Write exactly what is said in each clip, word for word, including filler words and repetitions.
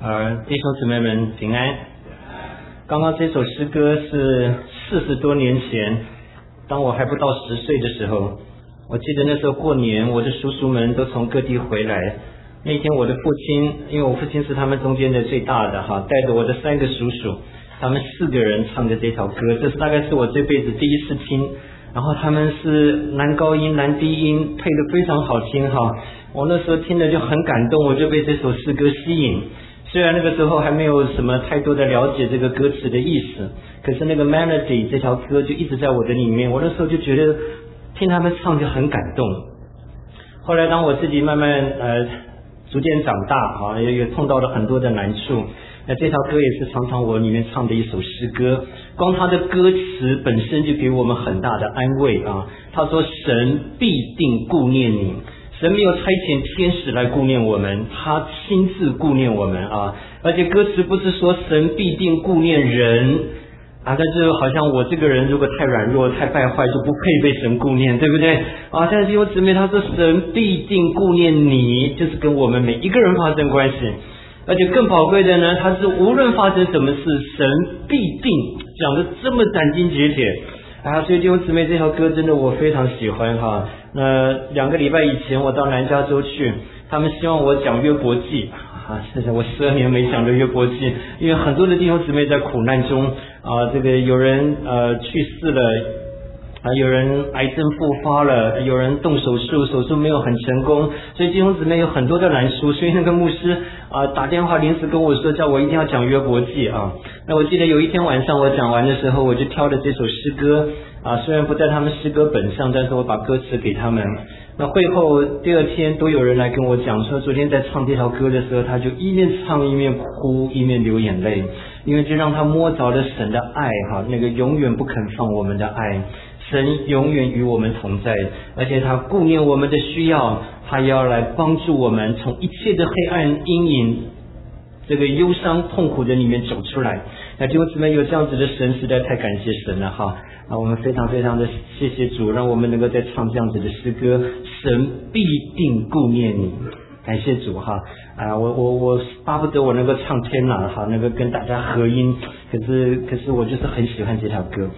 呃，弟兄姊妹们平安。刚刚这首诗歌是四十多年前，当我还不到十岁的时候，我记得那时候过年，我的叔叔们都从各地回来。那一天我的父亲，因为我父亲是他们中间的最大的哈，带着我的三个叔叔，他们四个人唱着这条歌，这是大概是我这辈子第一次听。然后他们是男高音男低音配得非常好听哈，我那时候听了就很感动，我就被这首诗歌吸引。虽然那个时候还没有什么太多的了解这个歌词的意思，可是那个 melody 这条歌就一直在我的里面，我那时候就觉得听他们唱就很感动。后来当我自己慢慢呃逐渐长大啊，也也碰到了很多的难处，那这条歌也是常常我里面唱的一首诗歌。光它的歌词本身就给我们很大的安慰啊。他说神必定顾念你，神没有差遣天使来顾念我们，他亲自顾念我们啊。而且歌词不是说神必定顾念人啊，但是好像我这个人如果太软弱太败坏就不配被神顾念，对不对啊？但是弟兄姊妹，他说神必定顾念你，就是跟我们每一个人发生关系。而且更宝贵的呢，他是无论发生什么事，神必定，讲的这么斩钉截铁啊！所以弟兄姊妹，这条歌真的我非常喜欢哈。那两个礼拜以前我到南加州去，他们希望我讲约伯记啊，现在我十二年没讲的约伯记，因为很多的弟兄姊妹在苦难中啊，这个有人呃去世了。啊，有人癌症复发了，有人动手术，手术没有很成功，所以弟兄姊妹有很多的难处。所以那个牧师啊打电话临时跟我说，叫我一定要讲约伯记啊。那我记得有一天晚上我讲完的时候，我就挑了这首诗歌啊，虽然不在他们诗歌本上，但是我把歌词给他们。那会后第二天都有人来跟我讲说，昨天在唱这条歌的时候，他就一面唱一面哭，一面流眼泪，因为就让他摸着了神的爱哈，那个永远不肯放我们的爱。神永远与我们同在，而且他顾念我们的需要，他也要来帮助我们从一切的黑暗阴影这个忧伤痛苦的里面走出来。那弟兄姊妹，有这样子的神实在太感谢神了哈！啊，我们非常非常的谢谢主，让我们能够再唱这样子的诗歌，神必定顾念你，感谢主哈！啊，我我我巴不得我能够唱天哪哈，能够跟大家合音，可是可是我就是很喜欢这条歌。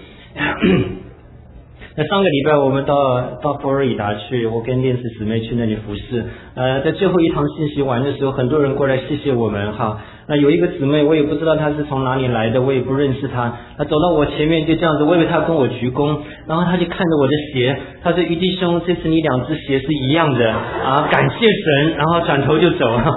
那上个礼拜我们到到佛罗里达去，我跟练士姊妹去那里服侍。呃，在最后一堂信息完的时候，很多人过来谢谢我们哈。那有一个姊妹，我也不知道她是从哪里来的，我也不认识她。她走到我前面就这样子，我以为她跟我鞠躬，然后她就看着我的鞋，她说：“于弟兄，这次你两只鞋是一样的啊，感谢神。”然后转头就走了。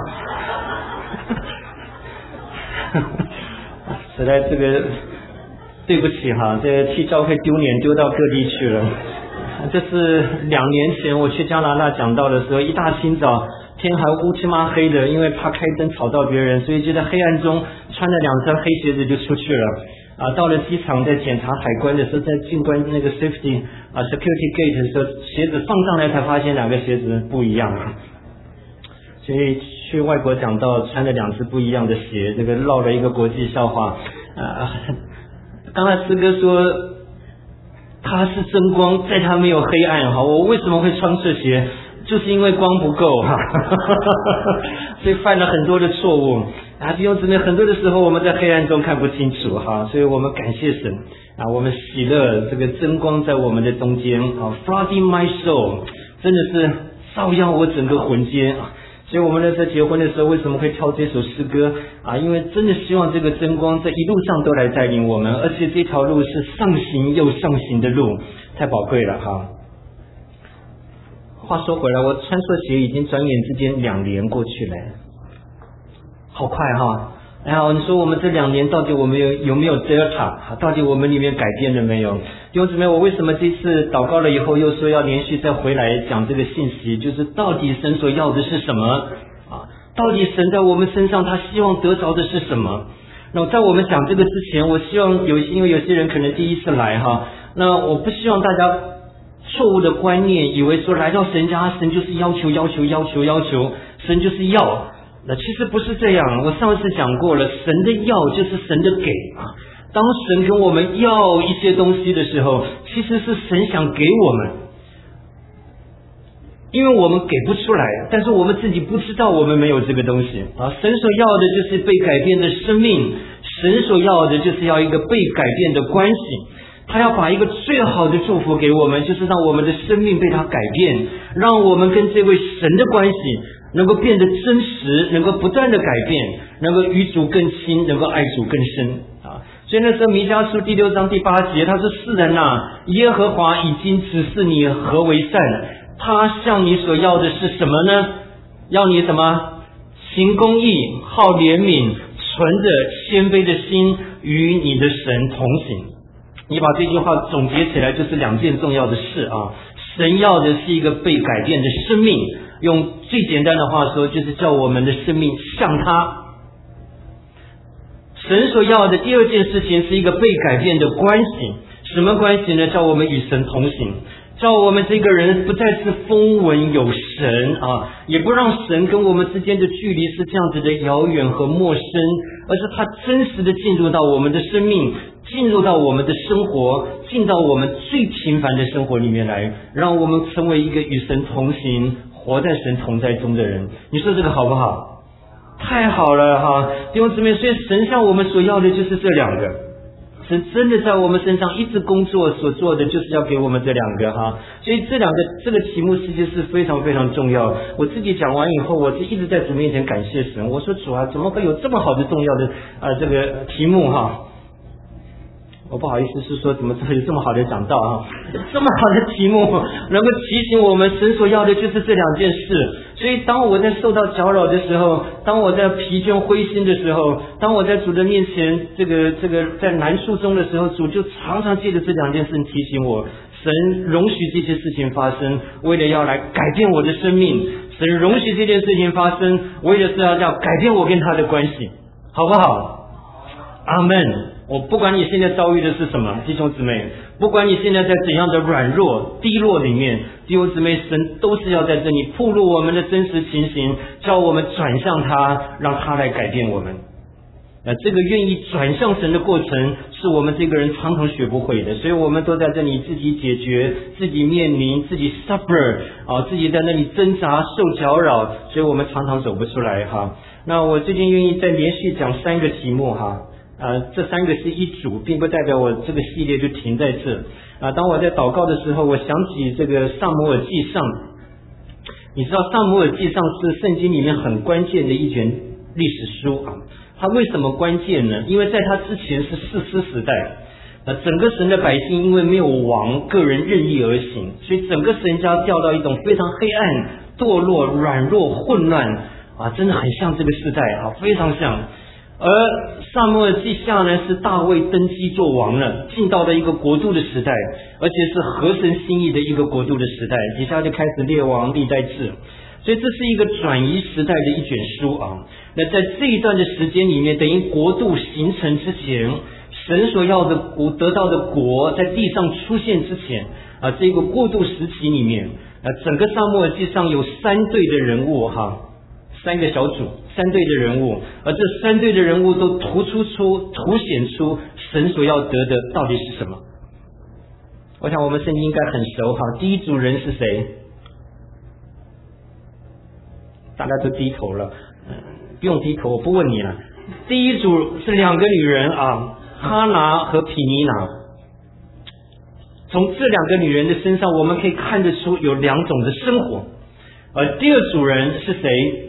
实在这个。对不起哈，这替教会丢脸丢到各地去了。这是两年前我去加拿大讲道的时候，一大清早天还乌漆嘛黑的，因为怕开灯吵到别人，所以就在黑暗中穿着两双黑鞋子就出去了。啊，到了机场在检查海关的时候，在进关那个 safety 啊 security gate 的时候，鞋子放上来才发现两个鞋子不一样。所以去外国讲道穿着两只不一样的鞋，这个闹了一个国际笑话啊。刚才诗歌说他是真光，在他没有黑暗哈。我为什么会穿这鞋？就是因为光不够哈，所以犯了很多的错误啊。弟兄姊妹，很多的时候我们在黑暗中看不清楚哈，所以我们感谢神啊，我们喜乐这个真光在我们的中间啊 ，flooding my soul， 真的是照耀我整个魂间啊。所以我们在结婚的时候为什么会挑这首诗歌啊？因为真的希望这个真光在一路上都来带领我们，而且这条路是上行又上行的路，太宝贵了哈。话说回来，我穿错鞋已经转眼之间两年过去了，好快哈！哎呀，你说我们这两年到底我们有有没有 Delta？ 到底我们里面改变了没有？弟兄姊妹，我为什么这次祷告了以后又说要连续再回来讲这个信息？就是到底神所要的是什么啊？到底神在我们身上他希望得着的是什么？那在我们讲这个之前，我希望有因为有些人可能第一次来哈，那我不希望大家错误的观念，以为说来到神家，神就是要求要求要求要求，神就是要。那其实不是这样，我上次讲过了，神的要就是神的给啊。当神跟我们要一些东西的时候，其实是神想给我们。 因为我们给不出来，但是我们自己不知道我们没有这个东西啊。神所要的就是被改变的生命，神所要的就是要一个被改变的关系。他要把一个最好的祝福给我们，就是让我们的生命被他改变，让我们跟这位神的关系能够变得真实，能够不断的改变，能够与主更亲，能够爱主更深啊。所以那时候弥迦书第六章第八节他说，世人啊，耶和华已经指示你何为善，他向你所要的是什么呢？要你什么？行公义，好怜悯，存着谦卑的心，与你的神同行。你把这句话总结起来，就是两件重要的事啊。神要的是一个被改变的生命，用最简单的话说，就是叫我们的生命像他。神所要的第二件事情是一个被改变的关系。什么关系呢？叫我们与神同行，叫我们这个人不再是风闻有神啊，也不让神跟我们之间的距离是这样子的遥远和陌生，而是他真实的进入到我们的生命，进入到我们的生活，进到我们最平凡的生活里面来，让我们成为一个与神同行，活在神同在中的人。你说这个好不好？太好了哈，弟兄姊妹，所以神向我们所要的就是这两个。神真的在我们身上一直工作，所做的就是要给我们这两个哈，所以这两个这个题目其实是非常非常重要。我自己讲完以后，我就一直在主面前感谢神，我说主啊，怎么会有这么好的重要的啊、呃、这个题目哈？我不好意思是说怎么会有这么好的讲道啊，这么好的题目能够提醒我们，神所要的就是这两件事。所以当我在受到搅扰的时候，当我在疲倦灰心的时候，当我在主的面前这个这个在难处中的时候，主就常常借着这两件事提醒我，神容许这些事情发生，为了要来改变我的生命。神容许这件事情发生，为了是要要改变我跟他的关系，好不好？阿们。我不管你现在遭遇的是什么，弟兄姊妹，不管你现在在怎样的软弱低落里面，弟兄姊妹，神都是要在这里暴露我们的真实情形，叫我们转向他，让他来改变我们。那这个愿意转向神的过程，是我们这个人常常学不会的，所以我们都在这里自己解决，自己面临，自己 suffer 啊，自己在那里挣扎受搅扰，所以我们常常走不出来哈。那我最近愿意再连续讲三个题目哈。呃，这三个是一组，并不代表我这个系列就停在这。啊、呃，当我在祷告的时候，我想起这个撒母耳记上，你知道撒母耳记上是圣经里面很关键的一卷历史书啊。它为什么关键呢？因为在它之前是士师时代，呃，整个神的百姓因为没有王，个人任意而行，所以整个神家掉到一种非常黑暗、堕落、软弱、混乱啊，真的很像这个时代啊，非常像。而撒母耳记下呢，是大卫登基做王了，进到了一个国度的时代，而且是合神心意的一个国度的时代。底下就开始列王历代志，所以这是一个转移时代的一卷书啊。那在这一段的时间里面，等于国度形成之前，神所要的国得到的国在地上出现之前啊，这个过渡时期里面啊，整个撒母耳记上有三队的人物哈。三个小组，三队的人物，而这三队的人物都突出出、凸显出神所要得的到底是什么。我想我们圣经应该很熟哈。第一组人是谁？大家都低头了，嗯，不用低头，我不问你了。第一组是两个女人啊，哈拿和毗尼拿。从这两个女人的身上，我们可以看得出有两种的生活。而第二组人是谁？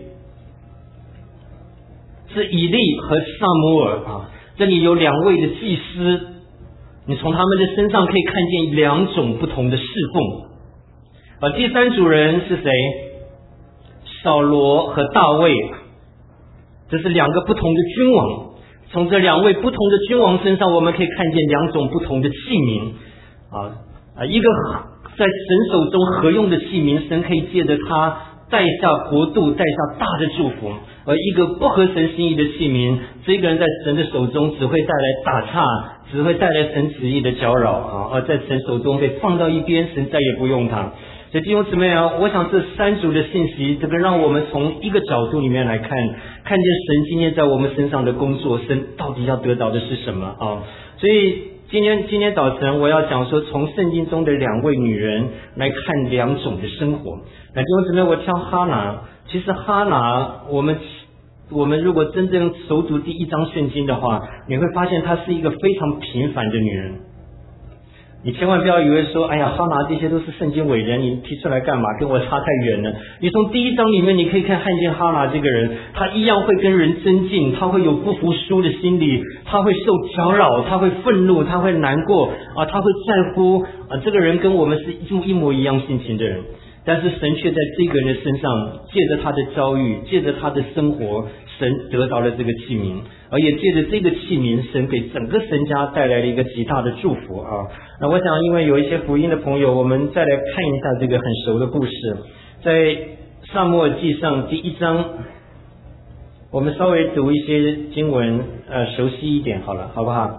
是以利和撒母耳啊，这里有两位的祭司，你从他们的身上可以看见两种不同的侍奉。而第三组人是谁？扫罗和大卫，这是两个不同的君王。从这两位不同的君王身上，我们可以看见两种不同的器皿啊啊，一个在神手中合用的器皿，神可以借着它带下国度，带下大的祝福。而一个不合神心意的器皿，这个人在神的手中只会带来打岔，只会带来神旨意的搅扰啊！而在神手中被放到一边，神再也不用它。所以弟兄姊妹啊，我想这三组的信息，这个让我们从一个角度里面来看，看见神今天在我们身上的工作，神到底要得到的是什么啊？所以今天今天早晨我要讲说，从圣经中的两位女人来看两种的生活。那弟兄姊妹，我挑哈拿，其实哈拿，我们我们如果真正熟读第一章圣经的话，你会发现她是一个非常平凡的女人。你千万不要以为说，哎呀，哈拿这些都是圣经伟人，你提出来干嘛？跟我差太远了。你从第一章里面，你可以看看见哈拿这个人，他一样会跟人争竞，他会有不服输的心理，他会受搅扰，他会愤怒，他会难过啊，他会在乎啊。这个人跟我们是一模一模一样性情的人，但是神却在这个人的身上，借着他的遭遇，借着他的生活，神得到了这个器皿，而也借着这个器皿，神给整个神家带来了一个极大的祝福啊。那我想，因为有一些福音的朋友，我们再来看一下这个很熟的故事，在撒母耳记上第一章，我们稍微读一些经文，呃，熟悉一点好了，好不好？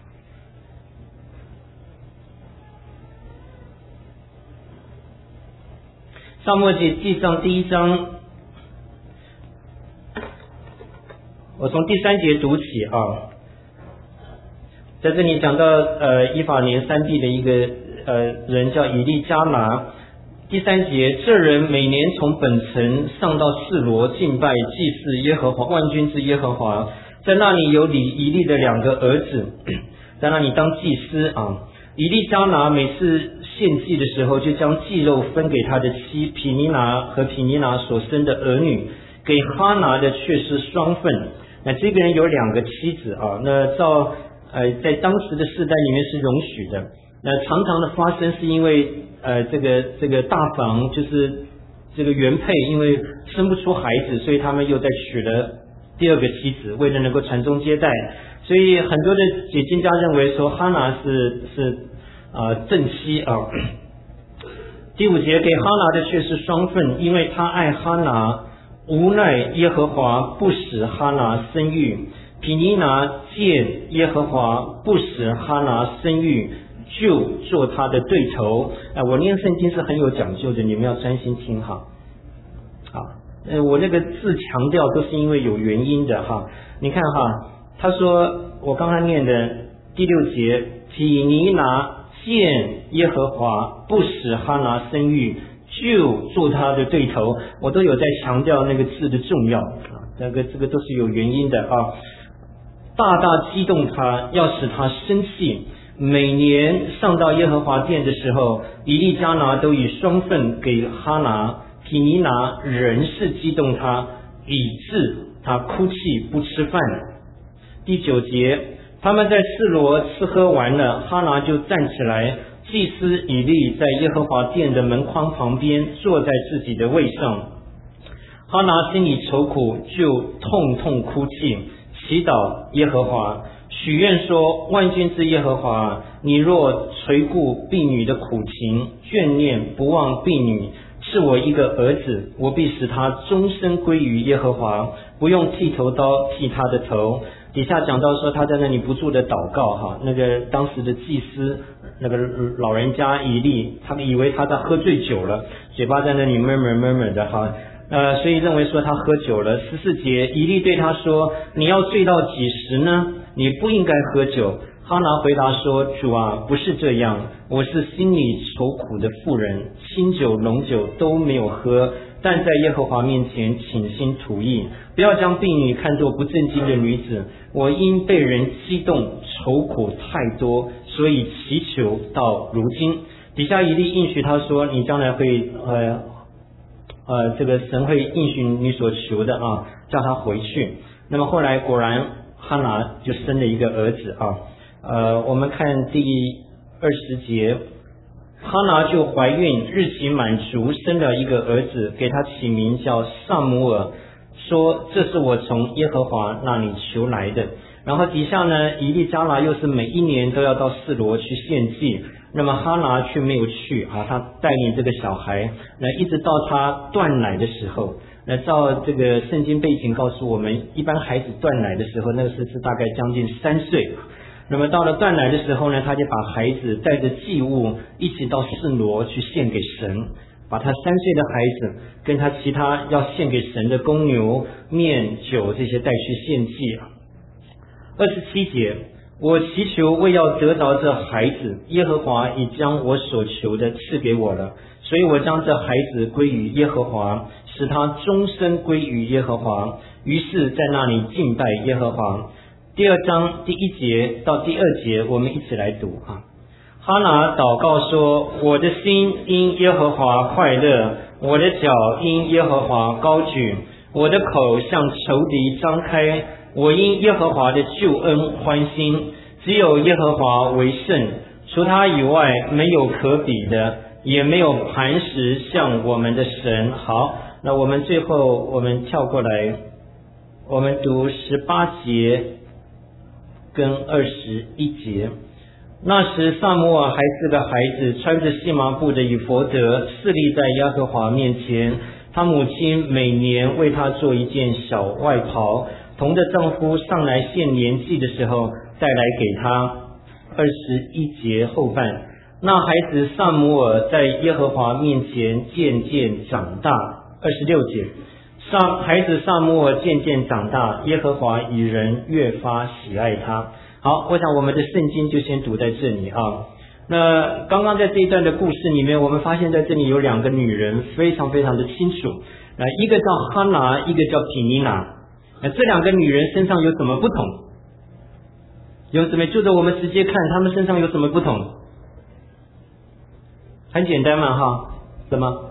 撒母耳记记上第一章，我从第三节读起啊。在这里讲到呃以法莲山地的一个呃人叫以利加拿。第三节，这人每年从本城上到示罗敬拜祭祀耶和华万军之耶和华，在那里有以以利的两个儿子，在那里当祭司啊。以利加拿每次献祭的时候，就将祭肉分给他的妻毗尼拿和毗尼拿所生的儿女，给哈拿的却是双份。那这个人有两个妻子啊，那照呃在当时的世代里面是容许的。那常常的发生是因为呃这个这个大房就是这个原配因为生不出孩子，所以他们又再娶了第二个妻子，为了能够传宗接代。所以很多的解经家认为说哈拿是是呃正妻啊。第五节，给哈拿的却是双份，因为他爱哈拿，无奈耶和华不使哈拿生育。毗尼拿见耶和华不使哈拿生育，就做他的对头。哎，我念圣经是很有讲究的，你们要专心听哈。好，呃，我那个字强调都是因为有原因的哈。你看哈，他说我刚才念的第六节，毗尼拿见耶和华不使哈拿生育，就做他的对头。我都有在强调那个字的重要啊，这个这个都是有原因的啊。大大激动他，要使他生气。每年上到耶和华殿的时候，以利加拿都以双份给哈拿，毗尼拿仍是激动他，以致他哭泣不吃饭。第九节，他们在示罗吃喝完了，哈拿就站起来，祭司以利在耶和华殿的门框旁边坐在自己的位上。哈拿心里愁苦，就痛痛哭泣，祈祷耶和华，许愿说：万军之耶和华，你若垂顾婢女的苦情，眷念不忘婢女，赐我一个儿子，我必使他终身归于耶和华，不用剃头刀剃他的头。底下讲到说他在那里不住的祷告哈，那个当时的祭司那个老人家以利，他们以为他在喝醉酒了，嘴巴在那里 murmur murmur 的哈。呃，所以认为说他喝酒了。十四节，以利对他说：你要醉到几时呢？你不应该喝酒。哈拿回答说：主啊，不是这样，我是心里愁苦的妇人，清酒浓酒都没有喝，但在耶和华面前倾心吐意，不要将婢女看作不正经的女子。我因被人激动，愁苦太多，所以祈求到如今。底下以利应许他说：你将来会呃呃，这个神会应许你所求的啊，叫他回去。那么后来果然哈拿就生了一个儿子啊。呃，我们看第二十节，哈拿就怀孕，日期满足，生了一个儿子，给他起名叫撒母耳，说这是我从耶和华那里求来的。然后底下呢，以利加拿又是每一年都要到示罗去献祭，那么哈拿却没有去啊，他带领这个小孩，那一直到他断奶的时候，那照这个圣经背景告诉我们，一般孩子断奶的时候，那个时候是大概将近三岁。那么到了断奶的时候呢，他就把孩子带着祭物一起到示罗去献给神，把他三岁的孩子跟他其他要献给神的公牛、面、酒这些带去献祭。二十七节， 我祈求为要得着这孩子，耶和华已将我所求的赐给我了，所以我将这孩子归于耶和华，使他终身归于耶和华。于是在那里敬拜耶和华。第二章第一节到第二节，我们一起来读啊。哈拿祷告说：我的心因耶和华快乐，我的脚因耶和华高举，我的口向仇敌张开，我因耶和华的救恩欢心。只有耶和华为圣，除他以外没有可比的，也没有磐石像我们的神。好，那我们最后我们跳过来，我们读十八节跟二十一节。那时撒母耳还是个孩子，穿着细麻布的以弗得，侍立在耶和华面前。他母亲每年为他做一件小外袍，同的丈夫上来献年祭的时候带来给他。二十一节后半，那孩子撒母耳在耶和华面前渐渐长大。二十六节，撒孩子撒母耳渐渐长大，耶和华以人越发喜爱他。好，我想我们的圣经就先读在这里啊。那刚刚在这一段的故事里面，我们发现在这里有两个女人非常非常的清楚，那一个叫哈拿，一个叫毗尼拿。那这两个女人身上有什么不同？有什么？就着我们直接看她们身上有什么不同？很简单嘛哈，什么？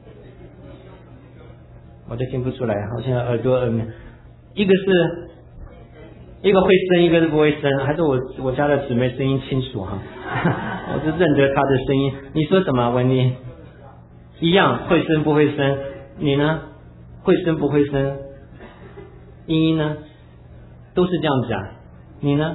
我都听不出来，好像耳朵耳一个是。一个会生，一个是不会生，还是我我家的姊妹声音清楚哈，我就认得她的声音。你说什么，文妮？一样，会生不会生。你呢？会生不会生？英英呢？都是这样讲。你呢？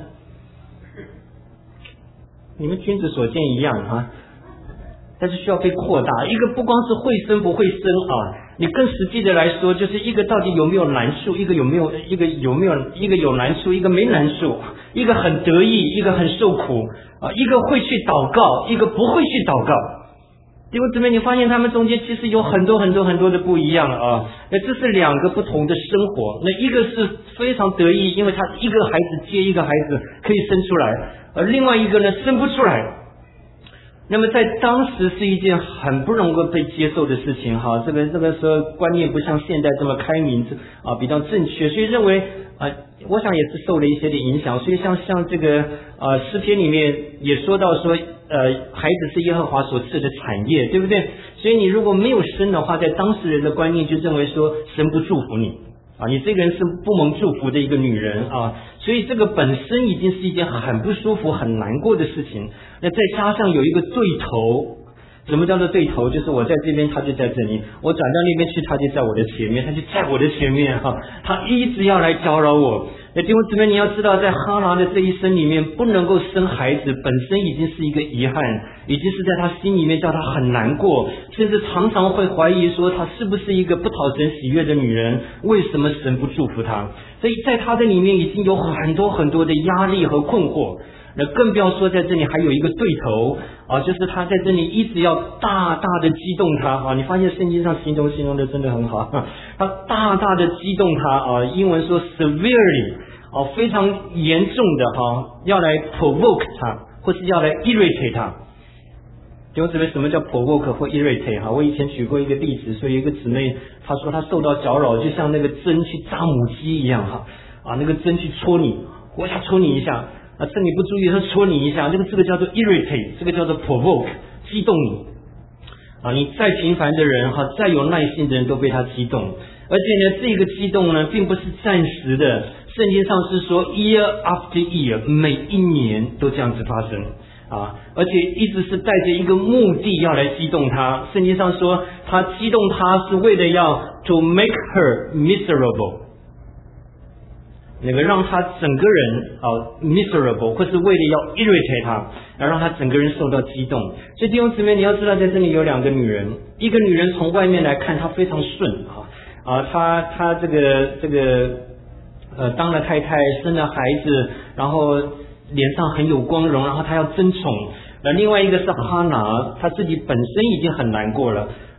你们君子所见一样啊，但是需要被扩大。一个不光是会生不会生啊。你更实际的来说，就是一个到底有没有难处，一个有没有一个有没有一个有难处，一个没难处，一个很得意，一个很受苦啊，一个会去祷告，一个不会去祷告。弟兄姊妹，你发现他们中间其实有很多很多很多的不一样啊。那这是两个不同的生活。那一个是非常得意，因为他一个孩子接一个孩子可以生出来，而另外一个呢生不出来。那么在当时是一件很不容易被接受的事情哈，这个这个时候观念不像现在这么开明啊，比较正确，所以认为啊，我想也是受了一些的影响，所以像像这个呃诗篇里面也说到说呃孩子是耶和华所赐的产业，对不对？所以你如果没有生的话，在当时人的观念就认为说神不祝福你啊，你这个人是不蒙祝福的一个女人啊，所以这个本身已经是一件很不舒服很难过的事情。那再加上有一个对头，什么叫做对头？就是我在这边，他就在这里；我转到那边去，他就在我的前面，他就在我的前面哈、啊，他一直要来搅扰我。那弟兄姊妹，你要知道，在哈拿的这一生里面，不能够生孩子，本身已经是一个遗憾，已经是在他心里面叫他很难过，甚至常常会怀疑说，她是不是一个不讨神喜悦的女人？为什么神不祝福她？所以在他的里面已经有很多很多的压力和困惑。那更不要说在这里还有一个对头啊，就是他在这里一直要大大的激动他啊，你发现圣经上形容形容的真的很好，他大大的激动他啊，英文说 severely 啊，非常严重的哈、啊，要来 provoke 他，或是要来 irritate 他。弟兄姊妹，什么叫 provoke 或 irritate 哈？我以前举过一个例子，说有一个姊妹，她说她受到搅扰，就像那个针去扎母鸡一样哈，啊，那个针去戳你，我想戳你一下。啊，趁你不注意，他戳你一下，这个这个叫做 irritate， 这个叫做 provoke， 激动你。啊，你再平凡的人哈，再有耐心的人都被他激动，而且呢，这个激动呢，并不是暂时的。圣经上是说 year after year， 每一年都这样子发生啊，而且一直是带着一个目的要来激动他。圣经上说，他激动他是为了要 to make her miserable。那个让他整个人啊 miserable， 或是为了要 irritate 他，而让他整个人受到激动。所以弟兄姊妹，你要知道，在这里有两个女人，一个女人从外面来看，她非常顺啊啊，她她这个这个呃当了太太，生了孩子，然后脸上很有光荣，然后她要争宠。那另外一个是哈拿，她自己本身已经很难过了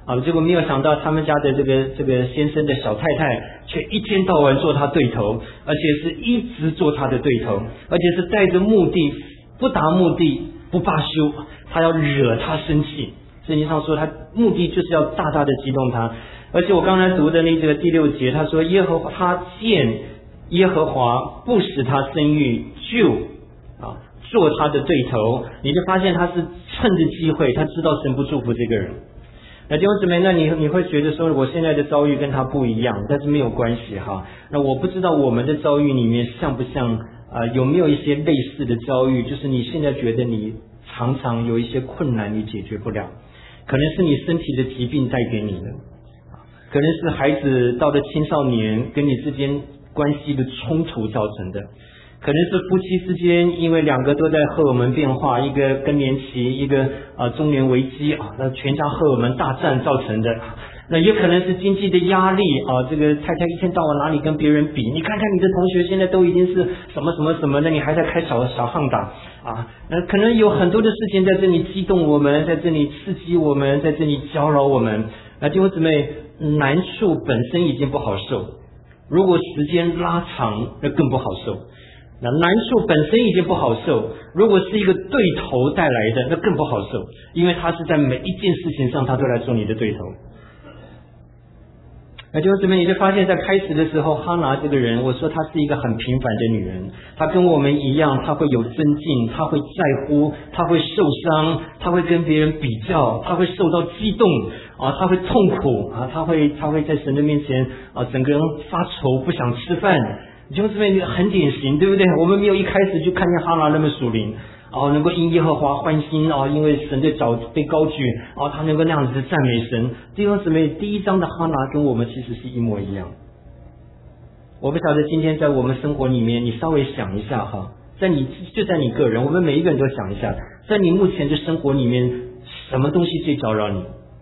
啊，结果没有想到他们家的这个这个先生的小太太却一天到晚做他对头，而且是一直做他的对头，而且是带着目的，不达目的不罢休，他要惹他生气。圣经上说他目的就是要大大的激动他。而且我刚才读的那这个第六节，他说耶和华他见耶和华不使他生育，就啊做他的对头，你就发现他是趁着机会，他知道神不祝福这个人。那弟兄姊妹，那你你会觉得说我现在的遭遇跟他不一样，但是没有关系哈。那我不知道我们的遭遇里面像不像啊、呃、有没有一些类似的遭遇，就是你现在觉得你常常有一些困难你解决不了，可能是你身体的疾病带给你的，可能是孩子到了青少年跟你之间关系的冲突造成的，可能是夫妻之间因为两个都在荷尔蒙变化，一个更年期，一个啊、呃、中年危机啊，那全家荷尔蒙大战造成的。那也可能是经济的压力啊，这个太太一天到晚哪里跟别人比，你看看你的同学现在都已经是什么什么什么的，你还在开小小巷打啊，那可能有很多的事情在这里激动我们，在这里刺激我们，在这里搅扰我们。那弟兄姊妹，难处本身已经不好受，如果时间拉长，那更不好受。那难处本身已经不好受，如果是一个对头带来的，那更不好受，因为他是在每一件事情上他都来做你的对头。那弟兄姊妹，你就发现在开始的时候，哈拿这个人，我说她是一个很平凡的女人，她跟我们一样，她会有增进，她会在乎，她会受伤，她会跟别人比较，她会受到激动啊，她会痛苦啊，她会她会在神的面前啊，整个人发愁，不想吃饭。弟兄姊妹，很典型，对不对？我们没有一开始就看见哈拿那么属灵哦，能够因耶和华欢心哦，因为神的脚被高举哦，他能够那样子赞美神。弟兄姊妹，第一章的哈拿跟我们其实是一模一样。我不晓得今天在我们生活里面，你稍微想一下哈，在你就在你个人，我们每一个人都想一下，在你目前的生活里面，什么东西最搅扰你？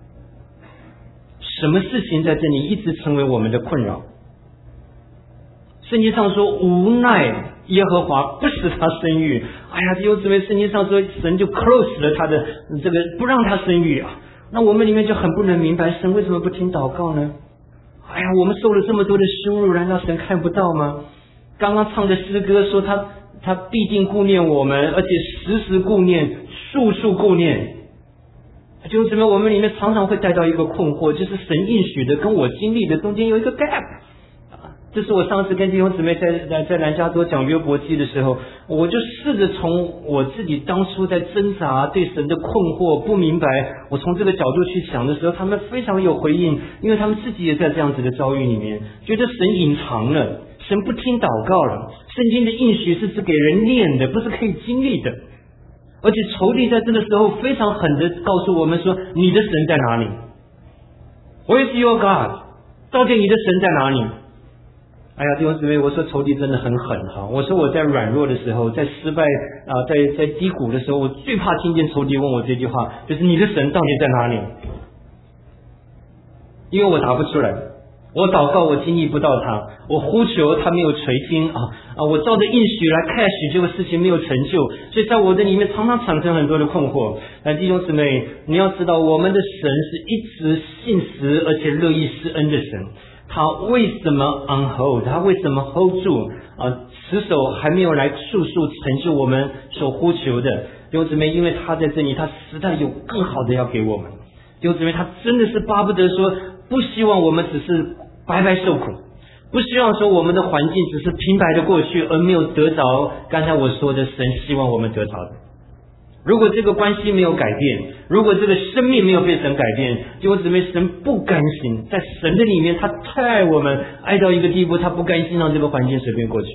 什么事情在这里一直成为我们的困扰？圣经上说无奈耶和华不使他生育，哎呀，弟兄姊妹，圣经上说神就 close 了他的这个不让他生育啊。那我们里面就很不能明白，神为什么不听祷告呢？哎呀，我们受了这么多的羞辱，难道神看不到吗？刚刚唱的诗歌说他他必定顾念我们，而且时时顾念，处处顾念。弟兄姊妹，我们里面常常会带到一个困惑，就是神应许的跟我经历的中间有一个 gap。这是我上次跟弟兄姊妹在在在南加多讲约伯记的时候，我就试着从我自己当初在挣扎对神的困惑不明白，我从这个角度去想的时候，他们非常有回应，因为他们自己也在这样子的遭遇里面，觉得神隐藏了，神不听祷告了，圣经的应许是只给人念的，不是可以经历的。而且仇敌在这个时候非常狠的告诉我们说，你的神在哪里？ Where is your God？ 到底你的神在哪里？哎呀，弟兄姊妹，我说仇敌真的很狠哈！我说我在软弱的时候，在失败啊、呃，在在低谷的时候，我最怕听见仇敌问我这句话，就是你的神到底在哪里？因为我答不出来，我祷告我经历不到他，我呼求他没有垂听啊啊！我照着应许来 cash 这个事情没有成就，所以在我的里面常常产生很多的困惑。那弟兄姊妹，你要知道，我们的神是一直信实而且乐意施恩的神。他为什么 on hold？ 他为什么 hold 住啊？持守还没有来速速成就我们所呼求的。弟兄姊妹，因为他在这里，他实在有更好的要给我们。弟兄姊妹，他真的是巴不得说，不希望我们只是白白受苦，不希望说我们的环境只是平白的过去，而没有得着刚才我说的神希望我们得着的。如果这个关系没有改变，如果这个生命没有被神改变，弟兄姊妹，神不甘心，在神的里面他太爱我们，爱到一个地步，他不甘心让这个环境随便过去。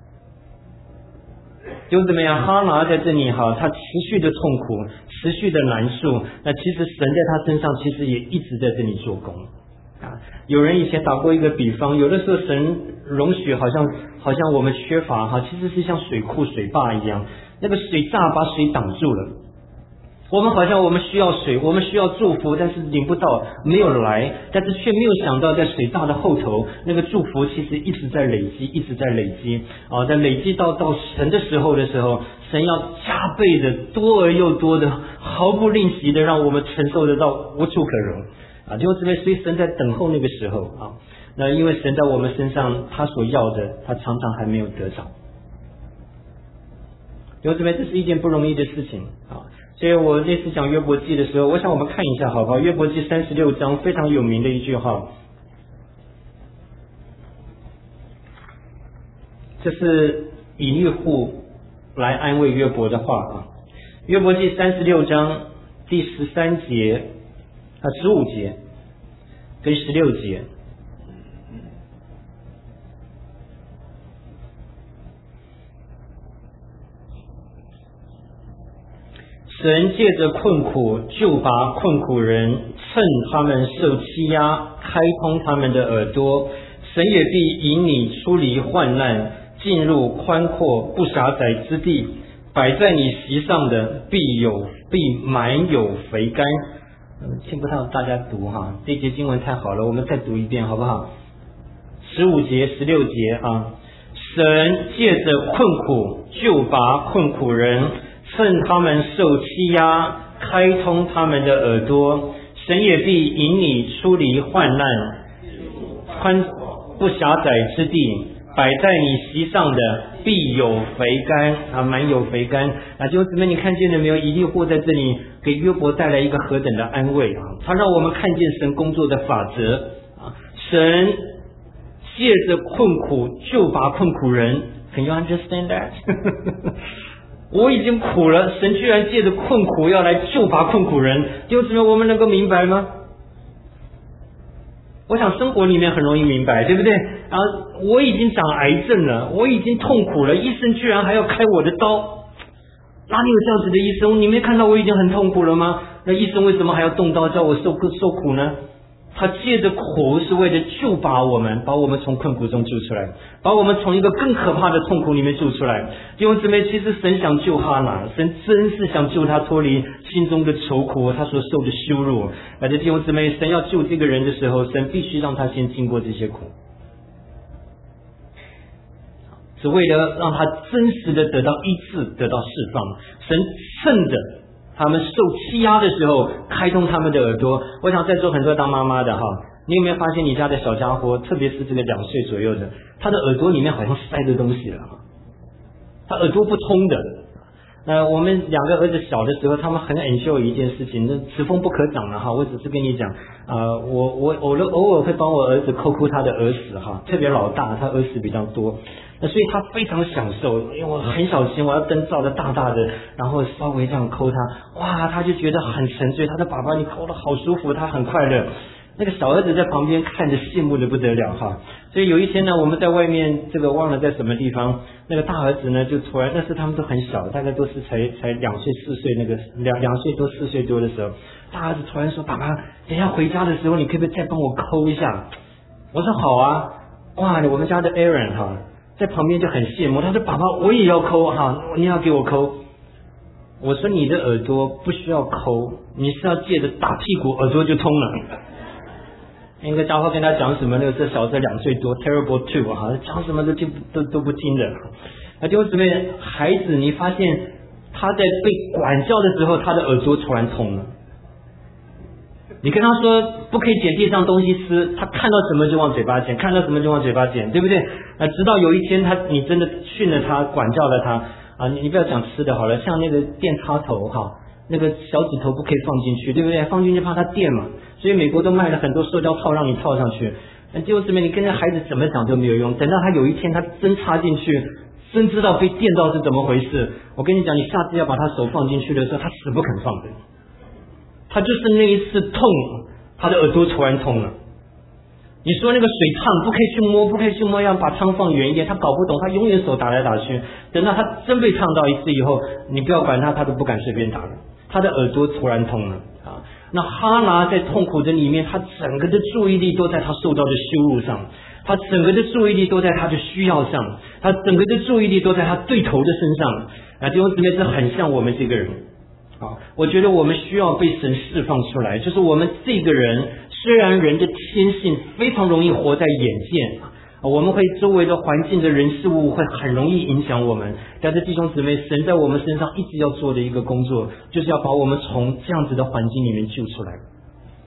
弟兄姊妹啊，哈拿在这里哈，他持续的痛苦，持续的难受，那其实神在他身上其实也一直在这里做工啊。有人以前打过一个比方，有的时候神容许好像好像我们缺乏哈，其实是像水库水坝一样，那个水闸把水挡住了，我们好像我们需要水，我们需要祝福，但是领不到，没有来，但是却没有想到在水闸的后头，那个祝福其实一直在累积，一直在累积啊，在累积到到神的时候的时候，神要加倍的多而又多的，毫不吝惜的让我们承受得到无处可容啊，弟兄姊妹，所以神在等候那个时候啊。那因为神在我们身上，他所要的，他常常还没有得着。弟兄姊妹，这是一件不容易的事情啊。所以我那次讲约伯记的时候，我想我们看一下好不好？约伯记三十六章非常有名的一句话，这是以利户来安慰约伯的话啊。约伯记三十六章第十三节啊十五节跟十六节。神借着困苦救拔困苦人，趁他们受欺压，开通他们的耳朵。神也必引你出离患难，进入宽阔不狭窄之地。摆在你席上的必有必满有肥甘。嗯，听不到大家读哈，这节经文太好了，我们再读一遍好不好？十五节、十六节啊，神借着困苦救拔困苦人，趁他们受欺压，开通他们的耳朵。神也必引你出离患难，宽不狭窄之地。摆在你席上的必有肥甘啊，满有肥甘啊！弟兄姊妹，你看见了没有？以利户在这里给约伯带来一个何等的安慰啊！他让我们看见神工作的法则啊！神借着困苦救拔困苦人 ，Can you understand that？ 我已经苦了，神居然借着困苦要来救拔困苦人，弟兄姊妹，我们能够明白吗？我想生活里面很容易明白，对不对？啊，我已经长癌症了，我已经痛苦了，医生居然还要开我的刀，哪里有这样子的医生？你没看到我已经很痛苦了吗？那医生为什么还要动刀叫我受受苦呢？他借着苦是为了救拔我们，把我们从困苦中救出来，把我们从一个更可怕的痛苦里面救出来。弟兄姊妹，其实神想救哈拿，神真是想救他脱离心中的愁苦，他所受的羞辱。而且弟兄姊妹，神要救这个人的时候，神必须让他先经过这些苦，只为了让他真实的得到医治，得到释放。神趁着他们受欺压的时候，开通他们的耳朵。我想在座很多当妈妈的哈，你有没有发现你家的小家伙，特别是这个两岁左右的，他的耳朵里面好像塞着东西了，他耳朵不通的。那我们两个儿子小的时候，他们很 enjoy 一件事情，那此风不可长了哈。我只是跟你讲，啊、呃，我我我偶尔会帮我儿子抠抠他的耳屎哈，特别老大，他耳屎比较多。那所以他非常享受，因为我很小心，我要灯照的大大的，然后稍微这样抠他，哇，他就觉得很沉醉，他的爸爸你抠得好舒服，他很快乐。那个小儿子在旁边看着羡慕的不得了哈。所以有一天呢，我们在外面这个忘了在什么地方，那个大儿子呢就突然，但是他们都很小，大概都是才才两岁四岁那个两两岁多四岁多的时候，大儿子突然说：“爸爸，等一下回家的时候，你可不可以再帮我抠一下？”我说：“好啊。”哇，我们家的 Aaron 哈。在旁边就很羡慕，他说：“爸爸，我也要抠哈，你要给我抠。”我说：“你的耳朵不需要抠，你是要借着打屁股，耳朵就通了。”那个家伙跟他讲什么呢？这小子两岁多 ，terrible two 哈，讲什么都听都都不听的。那弟兄姊妹，孩子，你发现他在被管教的时候，他的耳朵突然通了。你跟他说不可以捡地上东西吃，他看到什么就往嘴巴捡，看到什么就往嘴巴捡，对不对？啊，直到有一天他你真的训了他，管教了他啊，你你不要讲吃的好了，像那个电插头哈，那个小指头不可以放进去，对不对？放进去怕它电嘛，所以美国都卖了很多塑胶套让你套上去。那结果这边你跟那孩子怎么讲都没有用，等到他有一天他真插进去，真知道被电到是怎么回事，我跟你讲，你下次要把他手放进去的时候，他死不肯放的。他就是那一次痛，他的耳朵突然通了。你说那个水烫不可以去摸，不可以去摸，要把汤放远一点，他搞不懂，他永远手打来打去。等到他真被烫到一次以后，你不要管他，他都不敢随便打了。他的耳朵突然通了啊！那哈拿在痛苦的里面，他整个的注意力都在他受到的羞辱上，他整个的注意力都在他的需要上，他整个的注意力都在他对头的身上。啊，弟兄姊妹，这很像我们这个人。啊，我觉得我们需要被神释放出来，就是我们这个人虽然人的天性非常容易活在眼见，我们会周围的环境的人事物会很容易影响我们，但是弟兄姊妹，神在我们身上一直要做的一个工作，就是要把我们从这样子的环境里面救出来。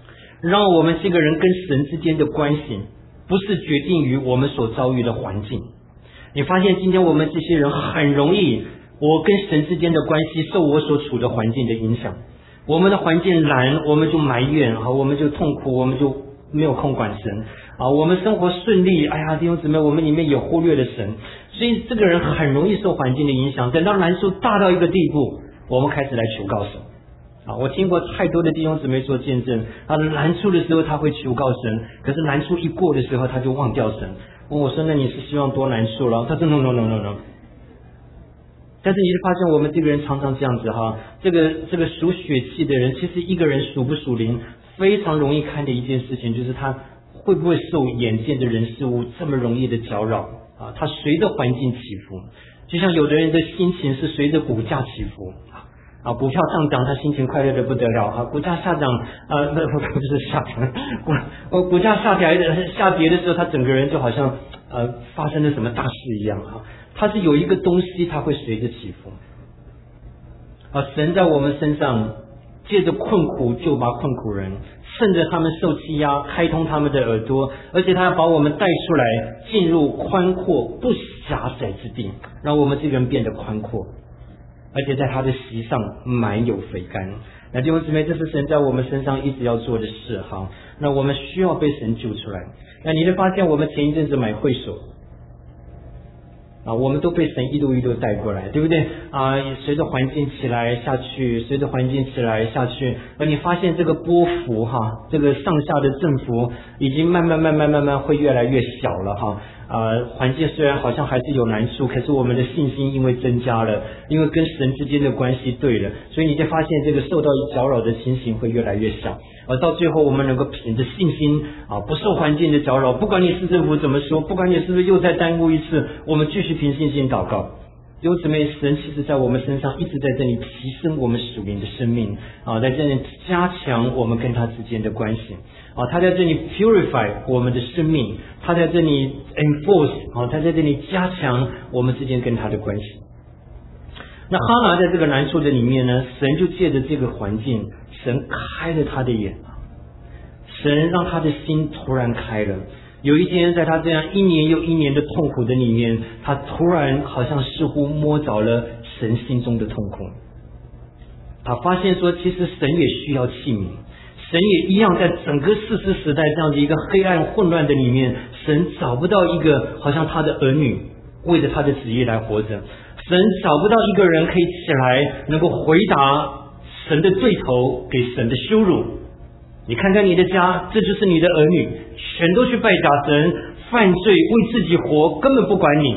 让我们这个人跟神之间的关系不是决定于我们所遭遇的环境。你发现今天我们这些人很容易，我跟神之间的关系受我所处的环境的影响。我们的环境难，我们就埋怨啊，我们就痛苦，我们就没有空管神啊。我们生活顺利，哎呀，弟兄姊妹，我们里面也忽略了神，所以这个人很容易受环境的影响。等到难处大到一个地步，我们开始来求告神啊。我听过太多的弟兄姊妹做见证，他的难处的时候他会求告神，可是难处一过的时候他就忘掉神。问我说：“那你是希望多难处了？”他说 ：“No no no no no。”但是你就发现我们这个人常常这样子哈，这个这个属血气的人，其实一个人属不属灵，非常容易看的一件事情，就是他会不会受眼见的人事物这么容易的搅扰啊？他随着环境起伏，就像有的人的心情是随着股价起伏啊，股票上涨他心情快乐的不得了啊，股价下涨啊，那不是下涨，股股价下跌的下跌的时候，他整个人就好像呃发生了什么大事一样啊。它是有一个东西，它会随着起伏啊。神在我们身上借着困苦救拔困苦人，趁着他们受欺压，开通他们的耳朵，而且他要把我们带出来，进入宽阔不狭窄之地，让我们这个人变得宽阔，而且在他的席上满有肥甘。那弟兄姊妹，这是神在我们身上一直要做的事哈。那我们需要被神救出来。那你会发现，我们前一阵子买会所。啊，我们都被神一路一路带过来，对不对啊？随着环境起来下去，随着环境起来下去，而你发现这个波幅哈，这个上下的振幅已经慢慢慢慢慢慢会越来越小了哈。啊，环境虽然好像还是有难处，可是我们的信心因为增加了，因为跟神之间的关系对了，所以你就发现这个受到搅扰的情形会越来越小，而到最后我们能够凭着信心啊，不受环境的搅扰，不管你市政府怎么说，不管你是不是又再耽误一次，我们继续凭信心祷告。弟兄姊妹，神其实在我们身上一直在这里提升我们属灵的生命啊，在这里加强我们跟他之间的关系啊，他在这里 purify 我们的生命，他在这里 enforce 啊，他在这里加强我们之间跟他的关系。那哈拿在这个难处的里面呢，神就借着这个环境，神开了他的眼，神让他的心突然开了。有一天，在他这样一年又一年的痛苦的里面，他突然好像似乎摸着了神心中的痛苦。他发现说，其实神也需要器皿，神也一样在整个士师时代这样的一个黑暗混乱的里面，神找不到一个好像他的儿女为着他的旨意来活着，神找不到一个人可以起来能够回答神的对头给神的羞辱。你看看你的家，这就是你的儿女，全都去拜假神，犯罪，为自己活，根本不管你。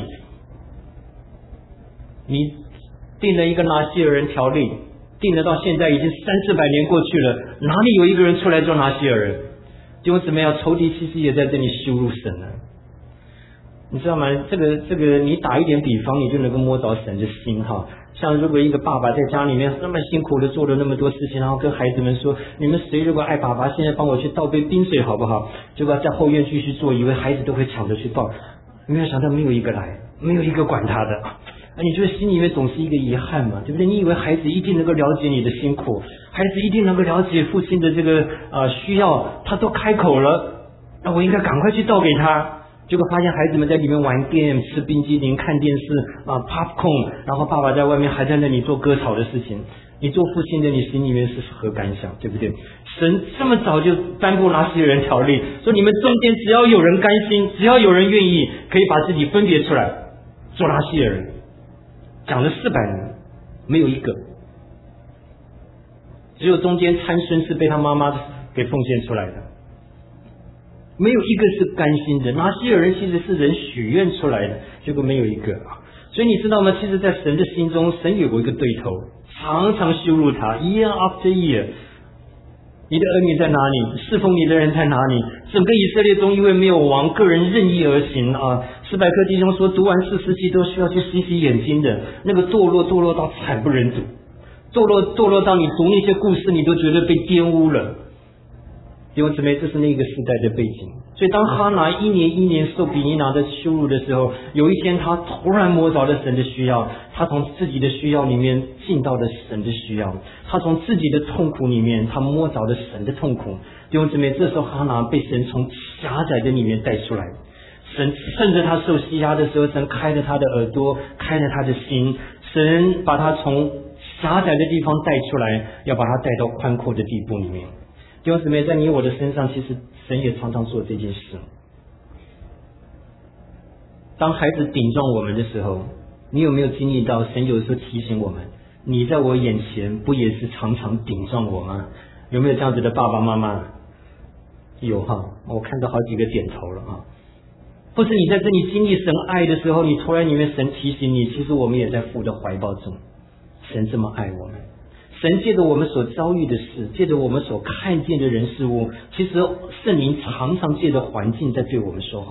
你定了一个拿西尔人条例，定了到现在已经三四百年过去了，哪里有一个人出来做拿西尔人？弟兄姊妹，要仇敌其实也在这里羞辱神了。你知道吗？这个这个，你打一点比方，你就能够摸着神的心哈。像如果一个爸爸在家里面那么辛苦的做了那么多事情，然后跟孩子们说，你们谁如果爱爸爸，现在帮我去倒杯冰水好不好？结果在后院继续做，以为孩子都会抢着去倒，没有想到没有一个来，没有一个管他的。啊，你觉得心里面总是一个遗憾嘛，对不对？你以为孩子一定能够了解你的辛苦，孩子一定能够了解父亲的这个呃需要，他都开口了，那我应该赶快去倒给他。结果发现孩子们在里面玩 game 吃冰激凌看电视啊 popcorn， 然后爸爸在外面还在那里做割草的事情。你做父亲的，你心里面是何感想，对不对？神这么早就颁布拿西尔人条例，说你们中间只要有人甘心，只要有人愿意，可以把自己分别出来做拿西尔人。讲了四百年，没有一个，只有中间参孙是被他妈妈给奉献出来的。没有一个是甘心的，拿西尔人其实是人许愿出来的，结果没有一个啊。所以你知道吗？其实在神的心中，神有一个对头，常常羞辱他 year after year。你的儿女在哪里？侍奉你的人在哪里？整个以色列中因为没有王，个人任意而行啊。史百克弟兄说，读完四世纪都需要去洗洗眼睛的，那个堕落堕落到惨不忍睹，堕落堕落到你读那些故事，你都觉得被玷污了。 弟兄姊妹，这是那个时代的背景。所以当哈拿一年一年受比尼拿的羞辱的时候，有一天他突然摸着了神的需要，他从自己的需要里面进到了神的需要，他从自己的痛苦里面他摸着了神的痛苦。弟兄姊妹，这时候哈拿被神从狭窄的里面带出来，神趁着他受欺压的时候，神开了他的耳朵，开了他的心，神把他从狭窄的地方带出来，要把他带到宽阔的地步里面。弟兄姊妹，在你我的身上，其实神也常常做这件事。当孩子顶撞我们的时候，你有没有经历到神有时候提醒我们，你在我眼前不也是常常顶撞我吗？有没有这样子的爸爸妈妈？有哈，我看到好几个点头了啊。或是你在这里经历神爱的时候，你突然里面神提醒你，其实我们也在父的怀抱中，神这么爱我们。神借着我们所遭遇的事，借着我们所看见的人事物，其实圣灵常常借着环境在对我们说话。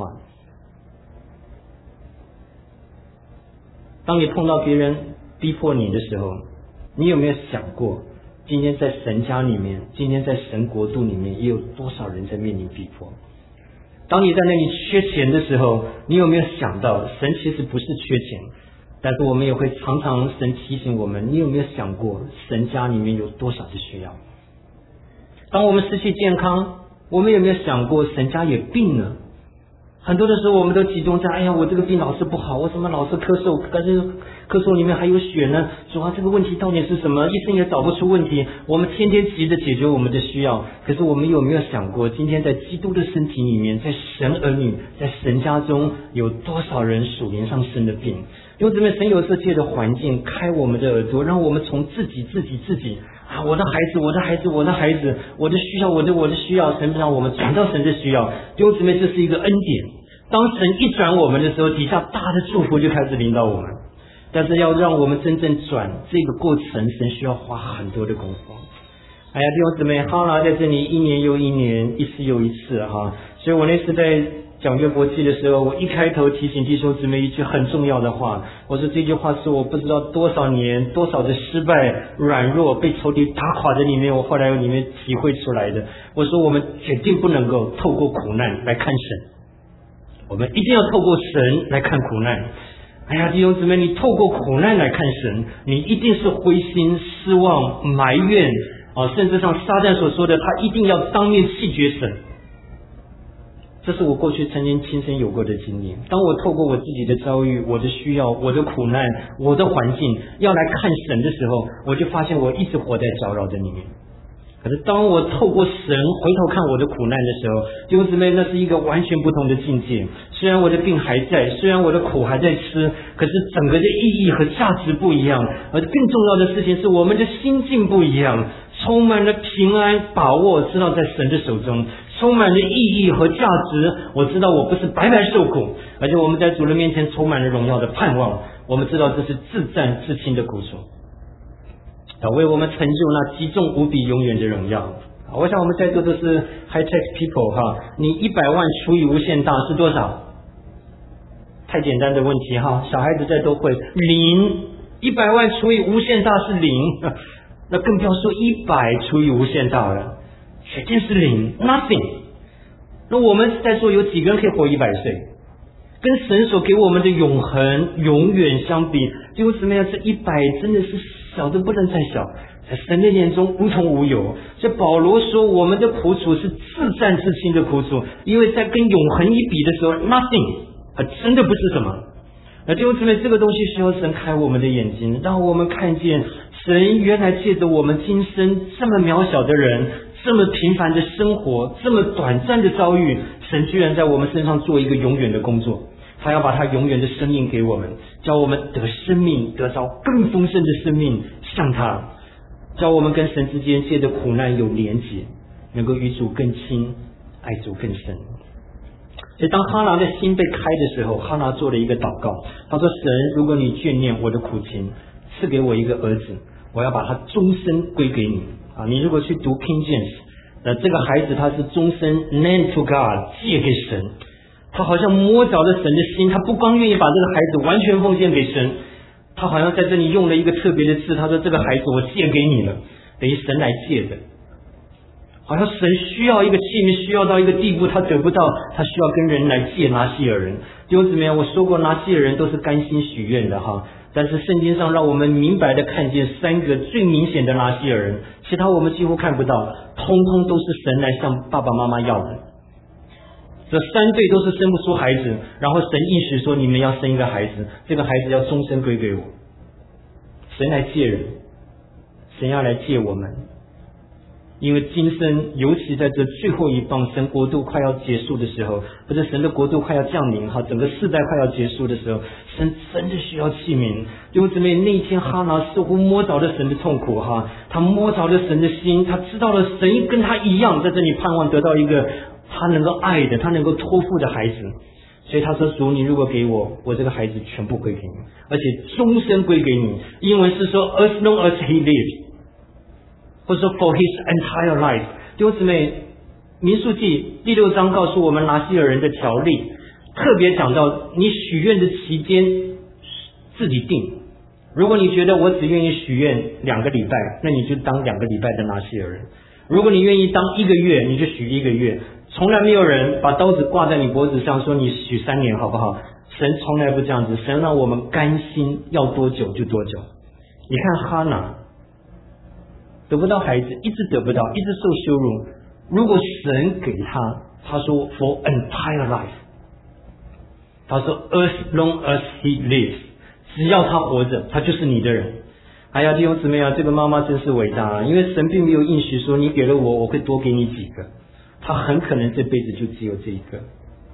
当你碰到别人逼迫你的时候，你有没有想过，今天在神家里面，今天在神国度里面，也有多少人在面临逼迫？当你在那里缺钱的时候，你有没有想到，神其实不是缺钱，但是我们也会常常神提醒我们，你有没有想过神家里面有多少的需要？当我们失去健康，我们有没有想过神家也病了？很多的时候我们都集中在，哎呀，我这个病老是不好，我怎么老是咳嗽，可是咳嗽里面还有血呢？主啊，这个问题到底是什么？医生也找不出问题，我们天天急着解决我们的需要，可是我们有没有想过，今天在基督的身体里面，在神儿女，在神家中，有多少人属灵上生的病？因为这边神有时候借着环境开我们的耳朵，让我们从自己自己自己啊，我的孩子，我的孩子，我的孩子，我的需要，我的我的需要，神让我们转到神的需要。弟兄姊妹，这是一个恩典。当神一转我们的时候，底下大的祝福就开始临到我们。但是要让我们真正转这个过程，神需要花很多的功夫。哎呀，弟兄姊妹，哈拿在这里一年又一年，一次又一次哈。所以我那次在讲约伯记的时候，我一开头提醒弟兄姊妹一句很重要的话，我说这句话是我不知道多少年多少的失败软弱被仇敌打垮的里面，我后来里面体会出来的。我说我们决定不能够透过苦难来看神，我们一定要透过神来看苦难。哎呀，弟兄姊妹，你透过苦难来看神，你一定是灰心失望埋怨啊，甚至像撒旦所说的，他一定要当面弃绝神。这是我过去曾经亲身有过的经历。当我透过我自己的遭遇，我的需要，我的苦难，我的环境要来看神的时候，我就发现我一直活在搅扰的里面。可是当我透过神回头看我的苦难的时候，弟兄姊妹，那是一个完全不同的境界。虽然我的病还在，虽然我的苦还在吃，可是整个的意义和价值不一样。而更重要的事情是，我们的心境不一样，充满了平安把握，知道在神的手中，充满了意义和价值。我知道我不是白白受苦，而且我们在主人面前充满了荣耀的盼望。我们知道这是自战自清的苦楚，要为我们成就那极重无比永远的荣耀。我想我们在座都是 high tech people 哈，你一百万除以无限大是多少？太简单的问题哈，小孩子在都会零，一百万除以无限大是零，那更不要说一百除以无限大了，绝对是零 nothing。那我们在座有几个人可以活一百岁？跟神所给我们的永恒永远相比，弟兄姊妹，这一百真的是小的不能再小，在神的眼中无穷无有。所以保罗说我们的苦楚是自战自清的苦楚，因为在跟永恒一比的时候 nothing 真的不是什么。那弟兄姊妹，这个东西需要神开我们的眼睛，让我们看见神原来借着我们今生这么渺小的人，这么平凡的生活，这么短暂的遭遇，神居然在我们身上做一个永远的工作。他要把他永远的生命给我们，叫我们得生命，得着更丰盛的生命，像他，叫我们跟神之间借着苦难有连结，能够与主更亲，爱主更深。所以当哈拿的心被开的时候，哈拿做了一个祷告，他说，神，如果你眷念我的苦情，赐给我一个儿子，我要把他终身归给你啊！你如果去读 King James， 那这个孩子他是终身 lend to God， 借给神，他好像摸着了神的心，他不光愿意把这个孩子完全奉献给神，他好像在这里用了一个特别的字，他说这个孩子我借给你了，等于神来借的。 好像神需要一个器皿，需要到一个地步，他得不到，他需要跟人来借拿西尔人。弟兄姊妹，我说过拿西尔人都是甘心许愿的哈，但是圣经上让我们明白的看见三个最明显的拿西尔人，其他我们几乎看不到，通通都是神来向爸爸妈妈要的。这三对都是生不出孩子，然后神应许说你们要生一个孩子，这个孩子要终身归给我。神来借人，神要来借我们，因为今生尤其在这最后一棒，神国度快要结束的时候，或者神的国度快要降临哈，整个世代快要结束的时候，神真的需要器皿。弟兄姊妹，那一天哈拿似乎摸着了神的痛苦哈，他摸着了神的心，他知道了神跟他一样在这里盼望得到一个他能够爱的，他能够托付的孩子。所以他说，主，你如果给我，我这个孩子全部归给你，而且终身归给你。英文是说 as long as he lives， 或者说 for his entire life。 弟兄姊妹，民数记第六章告诉我们拿西尔人的条例，特别讲到你许愿的期间自己定。如果你觉得我只愿意许愿两个礼拜，那你就当两个礼拜的拿西尔人。如果你愿意当一个月，你就许一个月。从来没有人把刀子挂在你脖子上说你许三年好不好？神从来不这样子，神让我们甘心要多久就多久。你看哈拿得不到孩子，一直得不到，一直受羞辱。如果神给他，他说 for entire life， 他说 as long as he lives， 只要他活着，他就是你的人。哎呀，弟兄姊妹啊，这个妈妈真是伟大啊！因为神并没有应许说你给了我，我会多给你几个，他很可能这辈子就只有这一个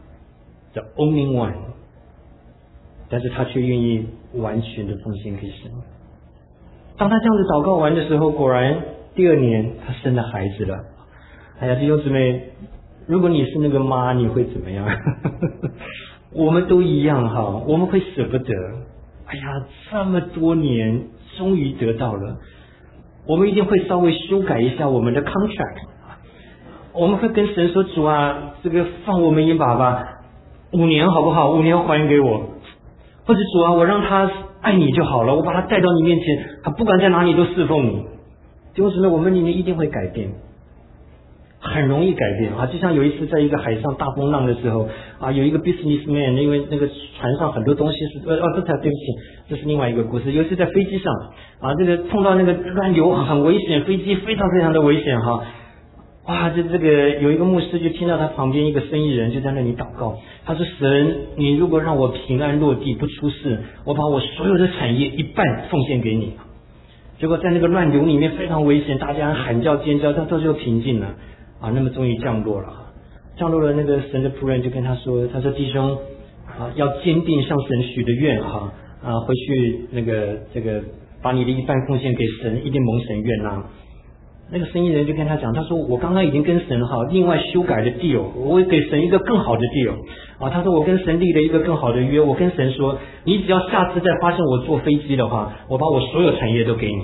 ，the only one， 但是他却愿意完全的奉献给神。当他这样子祷告完的时候，果然第二年他生了孩子了。哎呀，弟兄姊妹，如果你是那个妈，你会怎么样？我们都一样哈，我们会舍不得。哎呀，这么多年终于得到了，我们一定会稍微修改一下我们的 contract。我们会跟神说，主啊，这个放我们一把吧，五年好不好？五年还给我。或者主啊，我让他爱你就好了，我把他带到你面前，他不管在哪里都侍奉你。弟兄姊妹，我们里面一定会改变，很容易改变啊！就像有一次在一个海上大风浪的时候啊，有一个 businessman， 因为那个船上很多东西是呃哦，这才对不起，这是另外一个故事。尤其在飞机上啊，这个碰到那个乱流很危险，飞机非常非常的危险哈。哇，这这个有一个牧师就听到他旁边一个生意人就在那里祷告，他说：神，你如果让我平安落地不出事，我把我所有的产业一半奉献给你。结果在那个乱流里面非常危险，大家喊叫尖叫，但到最后平静了啊。那么终于降落了，降落了，那个神的仆人就跟他说，他说弟兄啊，要坚定向神许的愿哈啊，回去那个这个把你的一半奉献给神，一定蒙神悦纳。那个生意人就跟他讲，他说我刚刚已经跟神哈另外修改了 deal， 我会给神一个更好的 deal 啊。他说我跟神立了一个更好的约，我跟神说，你只要下次再发现我坐飞机的话，我把我所有产业都给你。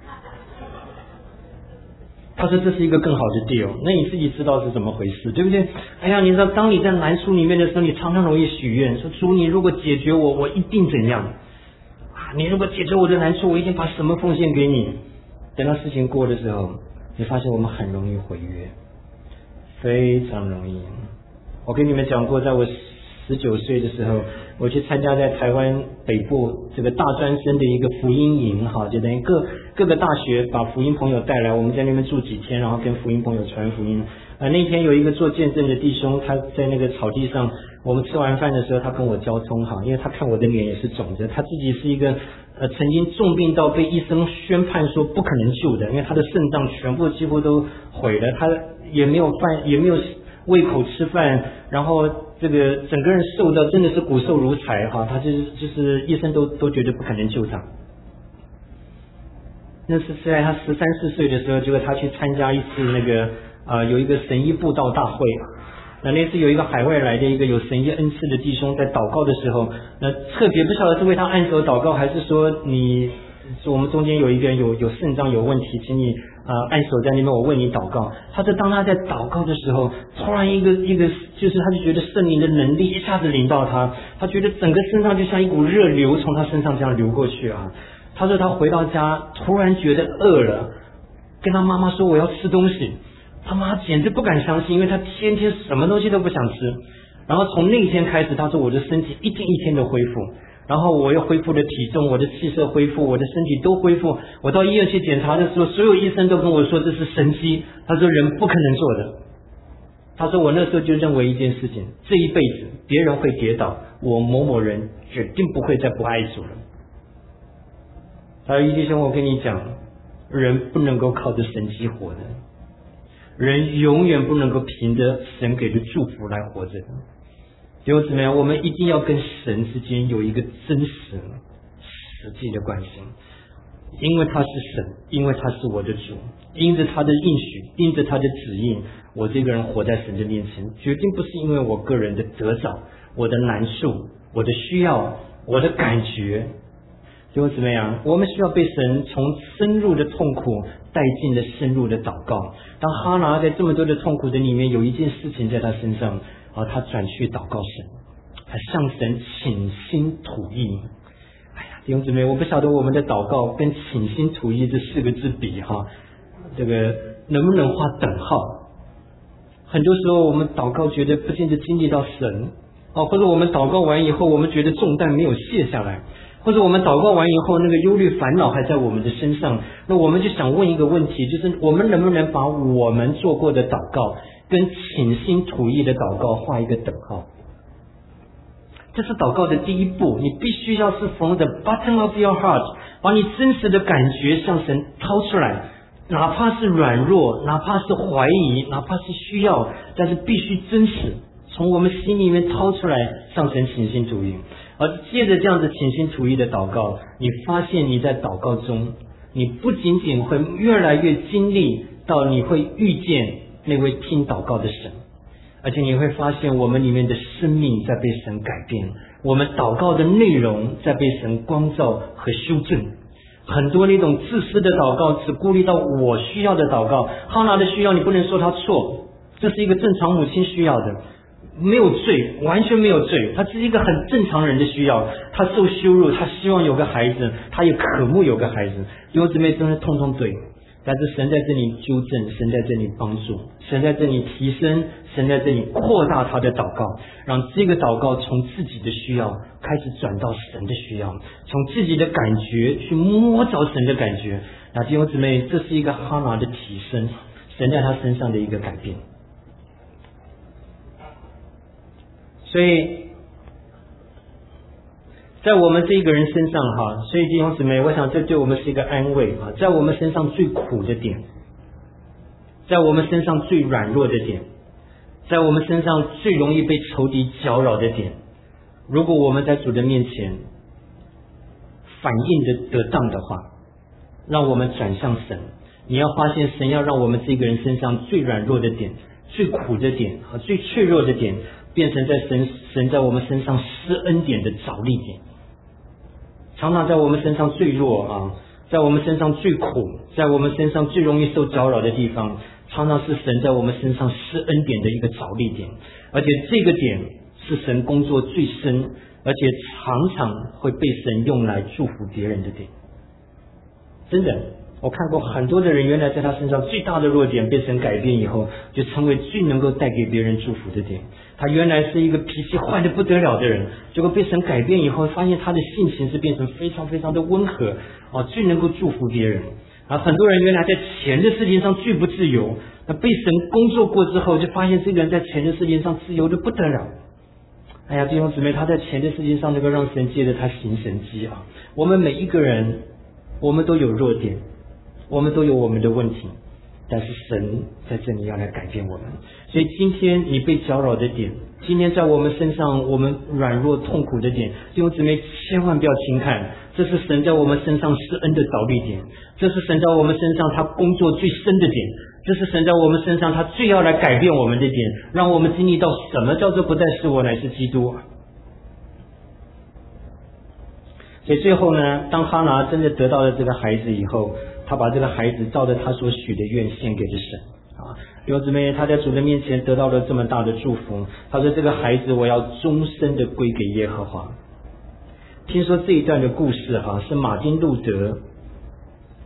他说这是一个更好的 deal， 那你自己知道是怎么回事，对不对？哎呀，你知道当你在难处里面的时候，你常常容易许愿说，主，你如果解决我，我一定怎样啊？你如果解决我的难处，我一定把什么奉献给你。等到事情过的时候，你发现我们很容易毁约，非常容易。我跟你们讲过，在我十九岁的时候，我去参加在台湾北部这个大专生的一个福音营哈，就等于各各个大学把福音朋友带来，我们在那边住几天，然后跟福音朋友传福音。呃，那天有一个做见证的弟兄，他在那个草地上，我们吃完饭的时候，他跟我交通哈，因为他看我的脸也是肿着，他自己是一个呃曾经重病到被医生宣判说不可能救的，因为他的肾脏全部几乎都毁了，他也没有饭，也没有胃口吃饭，然后这个整个人瘦到真的是骨瘦如柴哈，他就是就是医生都都觉得不可能救他。那是在他十三四岁的时候，结果他去参加一次那个呃有一个神医布道大会。那那次有一个海外来的一个有神医恩赐的弟兄在祷告的时候，那特别不晓得是为他按手祷告，还是说你我们中间有一个人有有肾脏有问题，请你呃按手在那边，我为你祷告。他说当他在祷告的时候，突然一个一个就是他就觉得圣灵的能力一下子临到他，他觉得整个身上就像一股热流从他身上这样流过去啊。他说他回到家突然觉得饿了，跟他妈妈说我要吃东西。 他妈简直不敢相信，因为他天天什么东西都不想吃。然后从那一天开始，他说我的身体一天一天的恢复，然后我又恢复了体重，我的气色恢复，我的身体都恢复。我到医院去检查的时候，所有医生都跟我说这是神迹，他说人不可能做的。他说我那时候就认为一件事情，这一辈子别人会跌倒，我某某人决定不会再不爱主了。他说一弟兄，我跟你讲，人不能够靠着神迹活的，人永远不能够凭着神给的祝福来活着的。结果怎么样？我们一定要跟神之间有一个真实实际的关系，因为他是神，因为他是我的主，因着他的应许，因着他的指引，我这个人活在神的面前，决定不是因为我个人的得着，我的难处，我的需要，我的感觉。结果怎么样？我们需要被神从深入的痛苦带进了深入的祷告。当哈拿在这么多的痛苦的里面，有一件事情在他身上，啊，他转去祷告神，他向神倾心吐意。哎呀，弟兄姊妹，我不晓得我们的祷告跟倾心吐意这四个字比哈，这个能不能画等号？很多时候我们祷告觉得不见得经历到神，啊，或者我们祷告完以后，我们觉得重担没有卸下来。或者我们祷告完以后，那个忧虑烦恼还在我们的身上，那我们就想问一个问题，就是我们能不能把我们做过的祷告跟倾心吐意的祷告画一个等号？这是祷告的第一步，你必须要是 from the bottom of your heart 把你真实的感觉向神掏出来，哪怕是软弱，哪怕是怀疑，哪怕是需要，但是必须真实从我们心里面掏出来向神倾心吐意。而借着这样子倾心吐意的祷告，你发现你在祷告中，你不仅仅会越来越经历到你会遇见那位听祷告的神，而且你会发现我们里面的生命在被神改变，我们祷告的内容在被神光照和修正。很多那种自私的祷告，只顾虑到我需要的祷告，哈拿的需要你不能说他错，这是一个正常母亲需要的，没有罪，完全没有罪，他是一个很正常人的需要。他受羞辱，他希望有个孩子，他也渴慕有个孩子。弟兄姊妹，真的通通对，但是神在这里纠正，神在这里帮助，神在这里提升，神在这里扩大他的祷告，让这个祷告从自己的需要开始转到神的需要，从自己的感觉去摸着神的感觉。那弟兄姊妹，这是一个哈拿的提升，神在他身上的一个改变。所以在我们这一个人身上哈，所以弟兄姊妹，我想这对我们是一个安慰啊。在我们身上最苦的点，在我们身上最软弱的点，在我们身上最容易被仇敌搅扰的点，如果我们在主的面前反应的得当的话，让我们转向神，你要发现神要让我们这个人身上最软弱的点，最苦的点和最脆弱的点变成在神神在我们身上施恩典的着力点。常常在我们身上最弱啊，在我们身上最苦，在我们身上最容易受搅扰的地方，常常是神在我们身上施恩典的一个着力点，而且这个点是神工作最深，而且常常会被神用来祝福别人的点。真的，我看过很多的人，原来在他身上最大的弱点被神改变以后，就成为最能够带给别人祝福的点。他原来是一个脾气坏得不得了的人，结果被神改变以后，发现他的性情是变成非常非常的温和，哦，最能够祝福别人。啊，很多人原来在钱的事情上最不自由，那被神工作过之后，就发现这个人在钱的事情上自由得不得了。哎呀，弟兄姊妹，他在钱的事情上能够让神借着他行神迹啊！我们每一个人，我们都有弱点，我们都有我们的问题，但是神在这里要来改变我们。所以今天你被搅扰的点，今天在我们身上我们软弱痛苦的点，弟兄姊妹千万不要轻看，这是神在我们身上施恩的着力点，这是神在我们身上他工作最深的点，这是神在我们身上他最要来改变我们的点，让我们经历到什么叫做不再是我，乃是基督。所以最后呢，当哈拿真的得到了这个孩子以后，他把这个孩子照着他所许的愿献给了神啊。弟兄姊妹，他在主的面前得到了这么大的祝福，他说这个孩子我要终身的归给耶和华。听说这一段的故事哈、啊，是马丁路德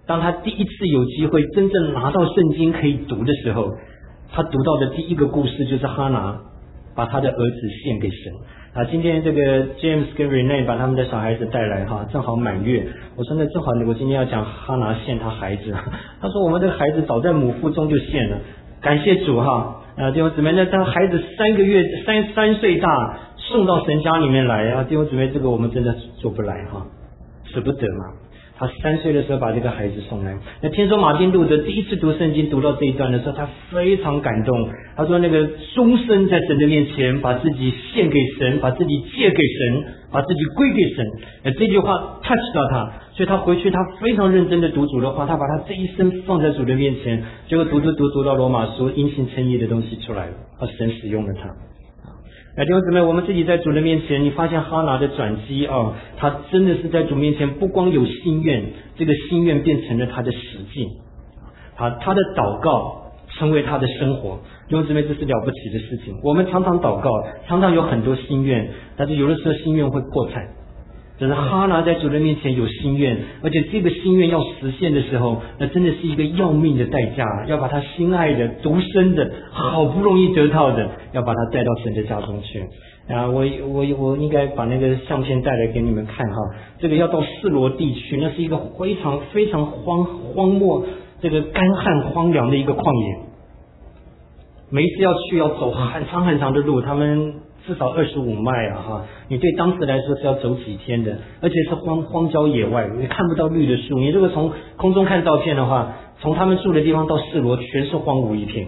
当他第一次有机会真正拿到圣经可以读的时候，他读到的第一个故事就是哈拿把他的儿子献给神啊。今天这个 James 跟 Renee 把他们的小孩子带来哈，正好满月。我说那正好，我今天要讲哈拿献他孩子。他说我们这个孩子早在母腹中就献了，感谢主哈。啊，弟兄姊妹，那当孩子三个月三三岁大送到神家里面来啊，弟兄姊妹，这个我们真的做不来哈，舍不得嘛。他三岁的时候把这个孩子送来。那听说马丁路德第一次读圣经读到这一段的时候，他非常感动。他说那个终身在神的面前把自己献给神，把自己借给神，把自己归给神。呃，这句话 touch 到他，所以他回去他非常认真的读主的话，他把他这一生放在主的面前。结果读读读读到罗马书因信称义的东西出来了，啊，神使用了他。那弟兄姊妹，我们自己在主的面前，你发现哈拿的转机啊，他真的是在主面前不光有心愿，这个心愿变成了他的实际，啊，他的祷告成为他的生活。弟兄姊妹，这是了不起的事情。我们常常祷告，常常有很多心愿，但是有的时候心愿会破产。只是哈拿在主的面前有心愿，而且这个心愿要实现的时候，那真的是一个要命的代价，要把他心爱的、独生的、好不容易得到的，要把他带到神的家中去。啊，我我我应该把那个相片带来给你们看哈。这个要到示罗地区，那是一个非常非常荒荒漠、这个干旱荒凉的一个旷野。每一次要去要走很长很长的路，他们至少二十五迈啊哈！你对当时来说是要走几天的，而且是荒荒郊野外，你看不到绿的树。你如果从空中看照片的话，从他们住的地方到示罗全是荒芜一片。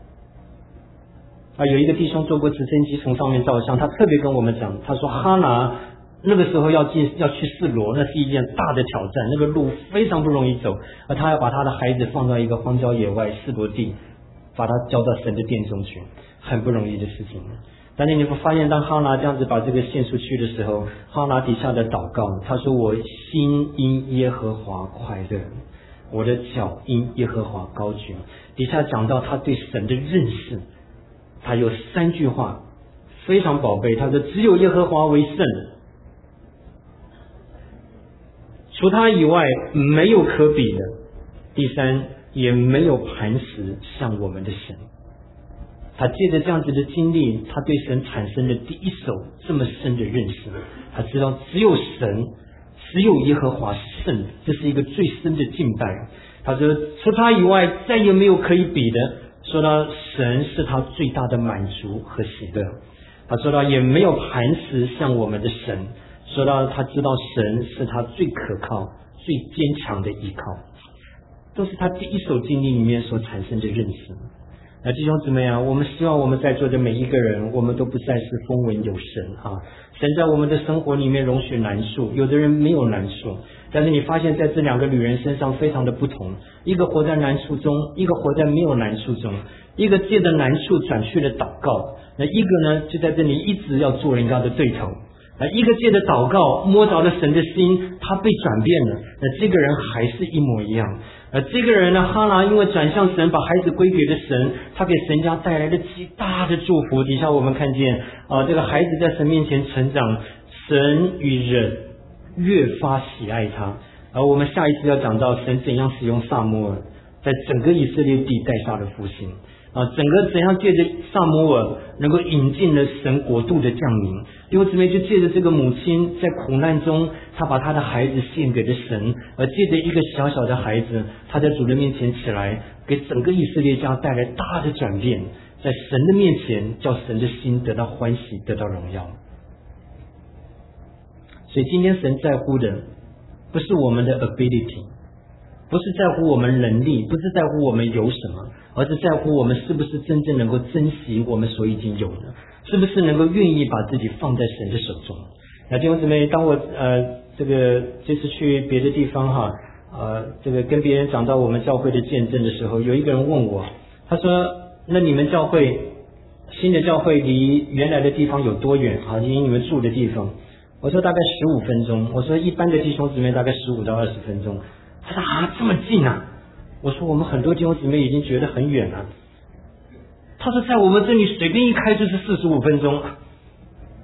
啊，有一个弟兄坐过直升机从上面照相，他特别跟我们讲，他说哈拿那个时候要进要去示罗，那是一件大的挑战，那个路非常不容易走，而他要把他的孩子放到一个荒郊野外示罗地，把他交到神的殿中去，很不容易的事情。但是你会发现，当哈拿这样子把这个献出去的时候，哈拿底下的祷告，他说：“我心因耶和华快乐，我的脚因耶和华高举。”底下讲到他对神的认识，他有三句话非常宝贝。他说：“只有耶和华为圣，除他以外没有可比的。第三，也没有磐石像我们的神。”他借着这样子的经历，他对神产生了第一手这么深的认识。他知道只有神，只有耶和华是圣的，这是一个最深的敬拜。他说除他以外再也没有可以比的。说到神是他最大的满足和喜乐。他说到也没有磐石像我们的神。说到他知道神是他最可靠、最坚强的依靠，都是他第一手经历里面所产生的认识。那弟兄姊妹啊，我们希望我们在座的每一个人，我们都不再是风闻有神啊。神在我们的生活里面容许难处，有的人没有难处，但是你发现在这两个女人身上非常的不同，一个活在难处中，一个活在没有难处中，一个借着难处转去了祷告，那一个呢就在这里一直要做人家的对头。啊，一个借着祷告摸着了神的心，他被转变了，那这个人还是一模一样。而这个人呢，哈拿因为转向神，把孩子归给了神，他给神家带来了极大的祝福。底下我们看见啊，这个孩子在神面前成长，神与人越发喜爱他。而我们下一次要讲到神怎样使用撒母耳，在整个以色列地带下了复兴。啊，整个怎样借着撒母耳能够引进了神国度的降临。弟兄姊妹，就借着这个母亲在苦难中，她把她的孩子献给了神，而借着一个小小的孩子，他在主的面前起来，给整个以色列家带来大的转变，在神的面前叫神的心得到欢喜，得到荣耀。所以今天神在乎的不是我们的 ability， 不是在乎我们能力，不是在乎我们有什么，而是在乎我们是不是真正能够珍惜我们所已经有的，是不是能够愿意把自己放在神的手中。那弟兄姊妹，当我呃这个这次去别的地方哈，呃这个跟别人讲到我们教会的见证的时候，有一个人问我，他说：“那你们教会新的教会离原来的地方有多远啊？离你们住的地方？”我说大概十五分钟。我说一般的弟兄姊妹大概十五到二十分钟。他说啊，这么近啊！我说我们很多弟兄姊妹已经觉得很远了。他说在我们这里随便一开就是四十五分钟，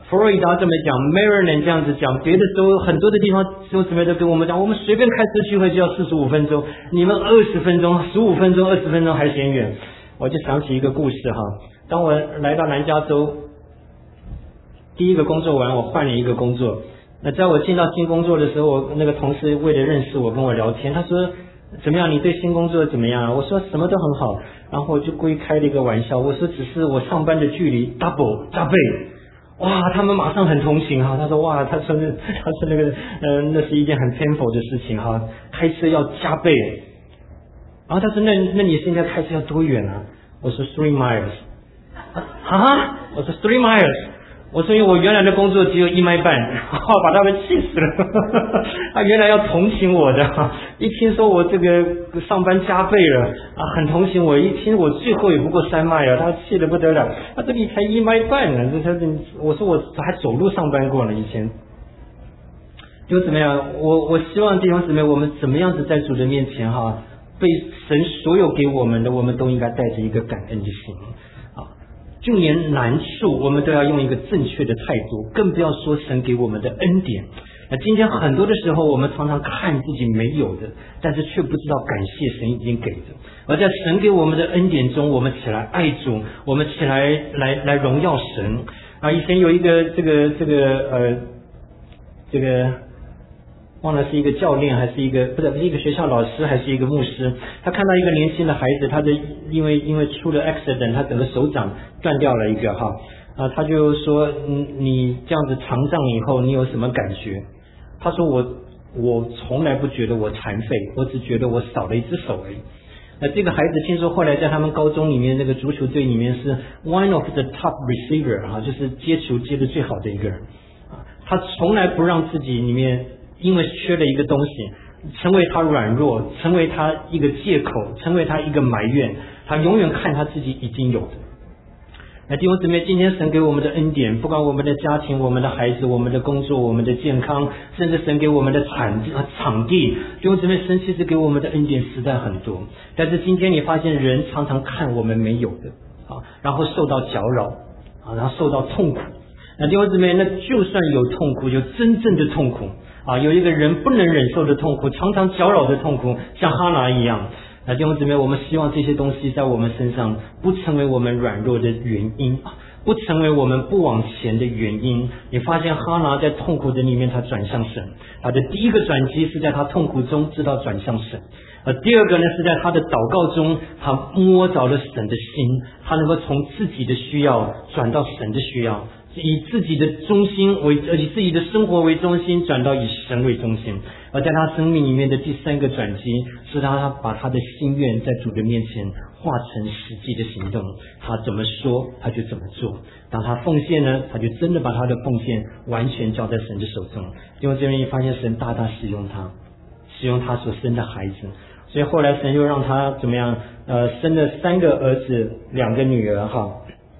佛罗里达这么讲 ，Maryland 这样子讲，别的州很多的地方弟兄姊妹都跟我们讲，我们随便开车聚会就要四十五分钟，你们二十分钟、十五分钟、二十分钟还嫌远。我就想起一个故事哈，当我来到南加州，第一个工作完，我换了一个工作。那在我进到新工作的时候，我那个同事为了认识我跟我聊天，他说怎么样？你对新工作怎么样？我说什么都很好，然后我就故意开了一个玩笑，我说只是我上班的距离 double 加倍。哇，他们马上很同情哈，他说哇，他说那他说那个呃，那是一件很 painful 的事情哈，开车要加倍。然后他说那那你现在开车要多远啊？我说 three miles。啊？我说 three miles。我说因为我原来的工作只有一迈半，把他们气死了。他原来要同情我的，一听说我这个上班加倍了啊，很同情我。一听我最后也不过三迈了，他气得不得了。他这里才一迈半呢，这他我说我还走路上班过呢，以前。就怎么样？我我希望弟兄姊妹，我们怎么样子在主的面前哈，被神所有给我们的，我们都应该带着一个感恩的心。就连难处我们都要用一个正确的态度，更不要说神给我们的恩典。那今天很多的时候我们常常看自己没有的，但是却不知道感谢神已经给的。而在神给我们的恩典中，我们起来爱主，我们起来来来荣耀神啊！以前有一个这个这个呃这个忘了是一个教练还是一个不是一个学校老师还是一个牧师，他看到一个年轻的孩子，他的因为因为出了 accident， 他整个手掌断掉了一个哈啊，他就说嗯你这样子肠胀以后你有什么感觉？他说我我从来不觉得我残废，我只觉得我少了一只手而已。那这个孩子听说后来在他们高中里面那个足球队里面是 one of the top receiver 啊，就是接球接的最好的一个人啊，他从来不让自己里面因为缺了一个东西成为他软弱，成为他一个借口，成为他一个埋怨，他永远看他自己已经有的。那弟兄姊妹，今天神给我们的恩典，不管我们的家庭、我们的孩子、我们的工作、我们的健康，甚至神给我们的场地场地，弟兄姊妹，神其实给我们的恩典实在很多。但是今天你发现人常常看我们没有的啊，然后受到搅扰啊，然后受到痛苦。那弟兄姊妹，那就算有痛苦，有真正的痛苦啊，有一个人不能忍受的痛苦，常常搅扰的痛苦，像哈拿一样。那弟兄姊妹，我们希望这些东西在我们身上不成为我们软弱的原因，不成为我们不往前的原因。你发现哈拿在痛苦的里面，他转向神，他的第一个转机是在他痛苦中知道转向神，而第二个呢是在他的祷告中，他摸着了神的心，他能够从自己的需要转到神的需要，以自己的中心为以自己的生活为中心，转到以神为中心。而在他生命里面的第三个转机，是他把他的心愿在主的面前化成实际的行动。他怎么说他就怎么做。当他奉献呢，他就真的把他的奉献完全交在神的手中。因为这边一发现神大大使用他，使用他所生的孩子。所以后来神又让他怎么样？呃，生了三个儿子，两个女儿哈。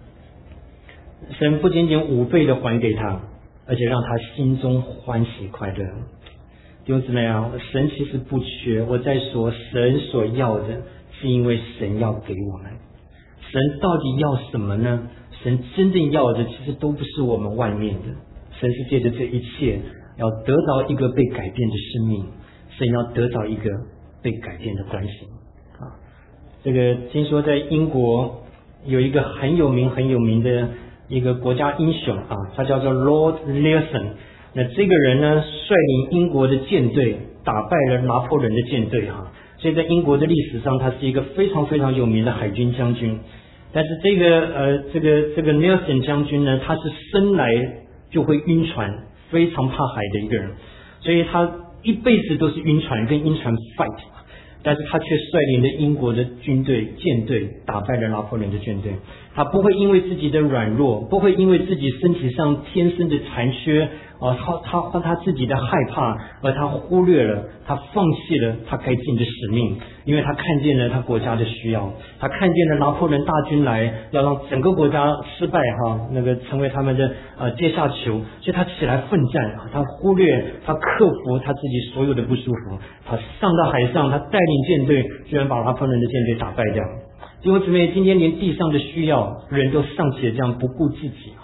神不仅仅五倍的还给他，而且让他心中欢喜快乐。弟兄姊妹啊，神其实不缺。我在说，神所要的是因为神要给我们。神到底要什么呢？神真正要的其实都不是我们外面的。神是借着这一切要得到一个被改变的生命，神要得到一个被改变的关系啊。这个听说在英国有一个很有名很有名的一个国家英雄啊，他叫做 Lord Nelson。那这个人呢，率领英国的舰队打败了拿破仑的舰队哈，所以在英国的历史上，他是一个非常非常有名的海军将军。但是这个呃，这个这个 Nelson 将军呢，他是生来就会晕船，非常怕海的一个人，所以他一辈子都是晕船，跟晕船 fight。但是他却率领了英国的军队舰队打败了拿破仑的舰队。他不会因为自己的软弱，不会因为自己身体上天生的残缺啊，他他他他自己的害怕，而他忽略了，他放弃了他该尽的使命，因为他看见了他国家的需要，他看见了拿破仑大军来，要让整个国家失败哈，那个成为他们的呃阶下囚，所以他起来奋战啊，他忽略，他克服他自己所有的不舒服，他上到海上，他带领舰队，居然把拿破仑的舰队打败掉。弟兄姊妹，今天连地上的需要人都尚且这样不顾自己啊，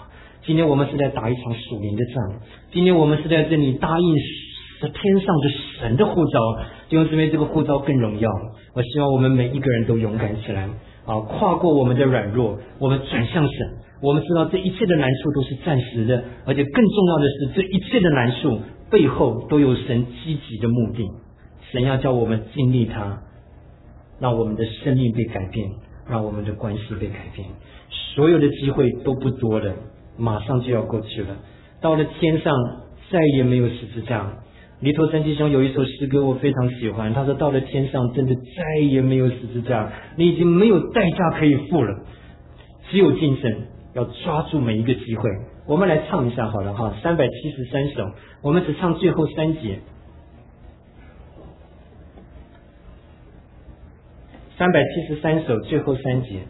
今天我们是在打一场属灵的仗，今天我们是在这里答应天上的神的呼召，弟兄姊妹，这个呼召更荣耀。我希望我们每一个人都勇敢起来啊，跨过我们的软弱，我们转向神。我们知道这一切的难处都是暂时的，而且更重要的是，这一切的难处背后都有神积极的目的。神要叫我们经历它，让我们的生命被改变，让我们的关系被改变。所有的机会都不多了，马上就要过去了。到了天上再也没有十字架。黎托生弟兄有一首诗歌我非常喜欢，他说到了天上真的再也没有十字架，你已经没有代价可以付了，只有今生要抓住每一个机会。我们来唱一下好了哈，三百七十三首，我们只唱最后三节。三百七十三首最后三节。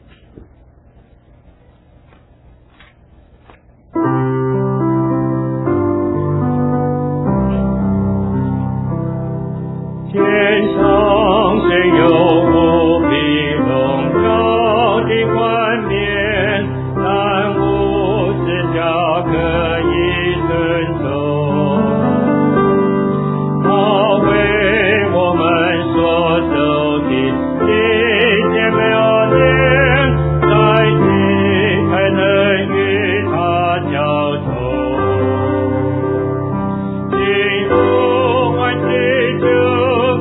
天上谁有无比荣耀的冠冕，但无私下可以尊重。他为我们所受的一切表演，在今才能与他交通。幸福欢喜就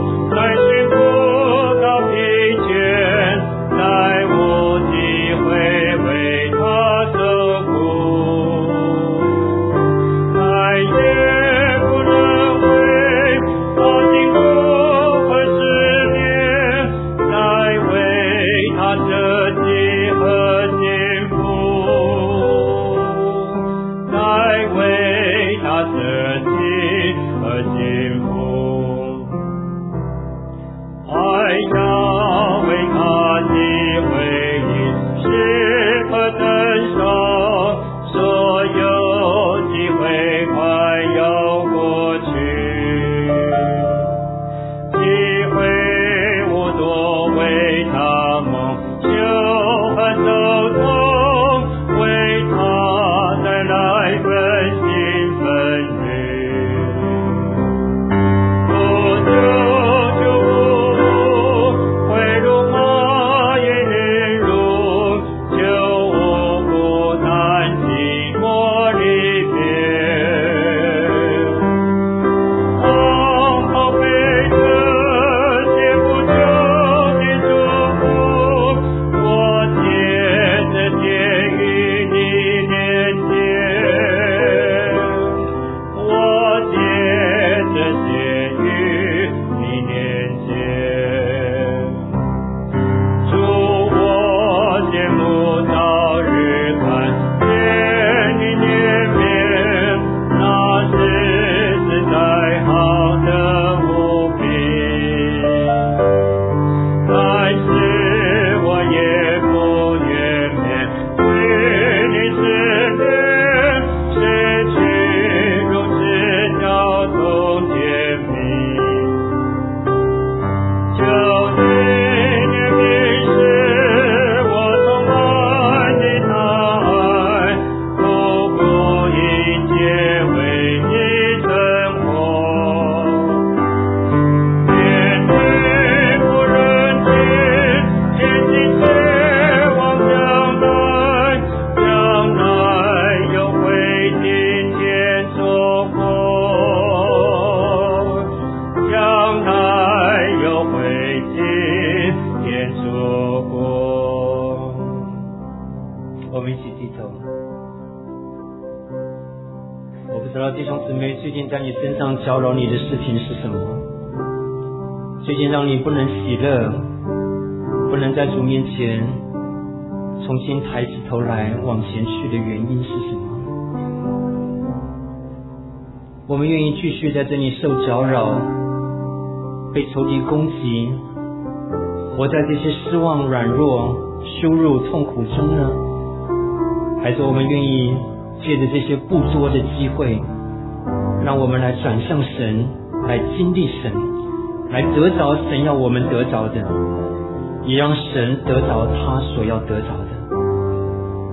搅扰你的事情是什么？最近让你不能喜乐，不能在主面前重新抬起头来往前去的原因是什么？我们愿意继续在这里受搅扰，被仇敌攻击，活在这些失望、软弱、羞辱、痛苦中呢？还是我们愿意借着这些不多的机会，让我们来转向神，来经历神，来得着神要我们得着的，也让神得着他所要得着的。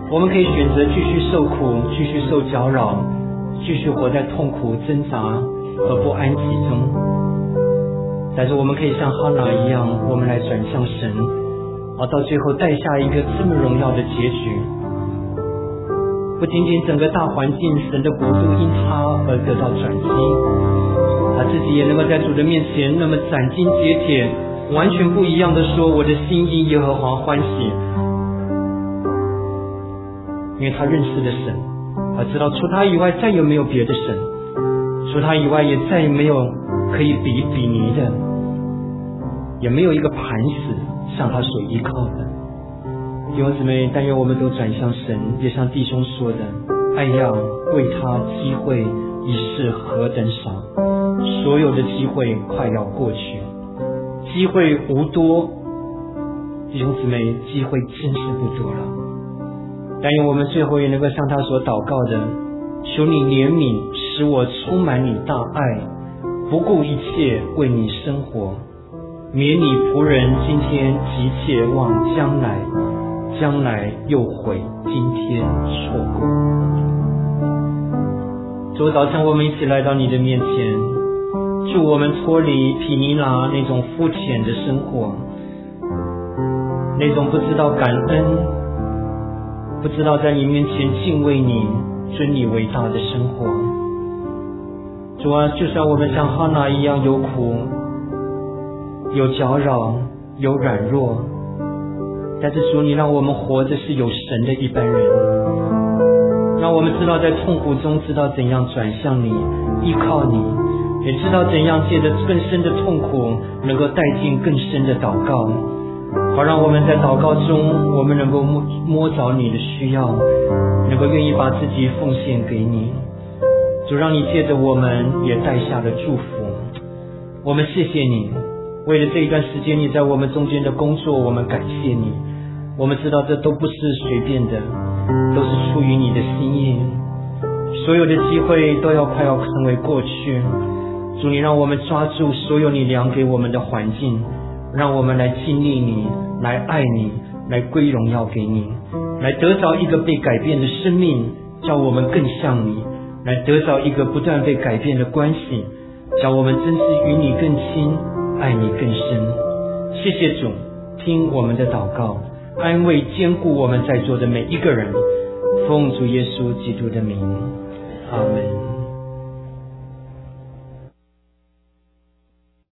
我们可以选择继续受苦，继续受搅扰，继续活在痛苦、挣扎和不安其中。但是我们可以像哈拿一样，我们来转向神，而到最后带下一个这么荣耀的结局。不仅仅整个大环境，神的国度因他而得到转机，他自己也能够在主的面前那么斩钉截铁，完全不一样的说，我的心因耶和华欢喜。因为他认识的神，他知道除他以外再也没有别的神，除他以外也再也没有可以比比拟的，也没有一个磐石像他所依靠的。弟兄姊妹，但愿我们都转向神，也像弟兄说的，爱要为他机会已是何等少，所有的机会快要过去，机会无多，弟兄姊妹，机会真是不多了。但愿我们最后也能够像他所祷告的，求你怜悯，使我充满你大爱，不顾一切为你生活，免你仆人今天急切望将来，将来又悔今天错过。主，早晨我们一起来到你的面前，祝我们脱离毗尼拉那种肤浅的生活，那种不知道感恩，不知道在你面前敬畏你、尊你为大的生活。主啊，就算我们像哈拿一样有苦、有搅扰、有软弱，但是主，你让我们活着是有神的一般人，让我们知道在痛苦中知道怎样转向你、依靠你，也知道怎样借着更深的痛苦能够带进更深的祷告，好让我们在祷告中我们能够摸摸着你的需要，能够愿意把自己奉献给你。主，让你借着我们也带下了祝福。我们谢谢你，为了这一段时间你在我们中间的工作，我们感谢你。我们知道这都不是随便的，都是出于你的心意。所有的机会都要快要成为过去。主，你让我们抓住所有你量给我们的环境，让我们来经历你，来爱你，来归荣耀给你，来得着一个被改变的生命，叫我们更像你，来得着一个不断被改变的关系，叫我们真是与你更亲，爱你更深。谢谢主，听我们的祷告，安慰坚固我们在座的每一个人，奉主耶稣基督的名，阿们。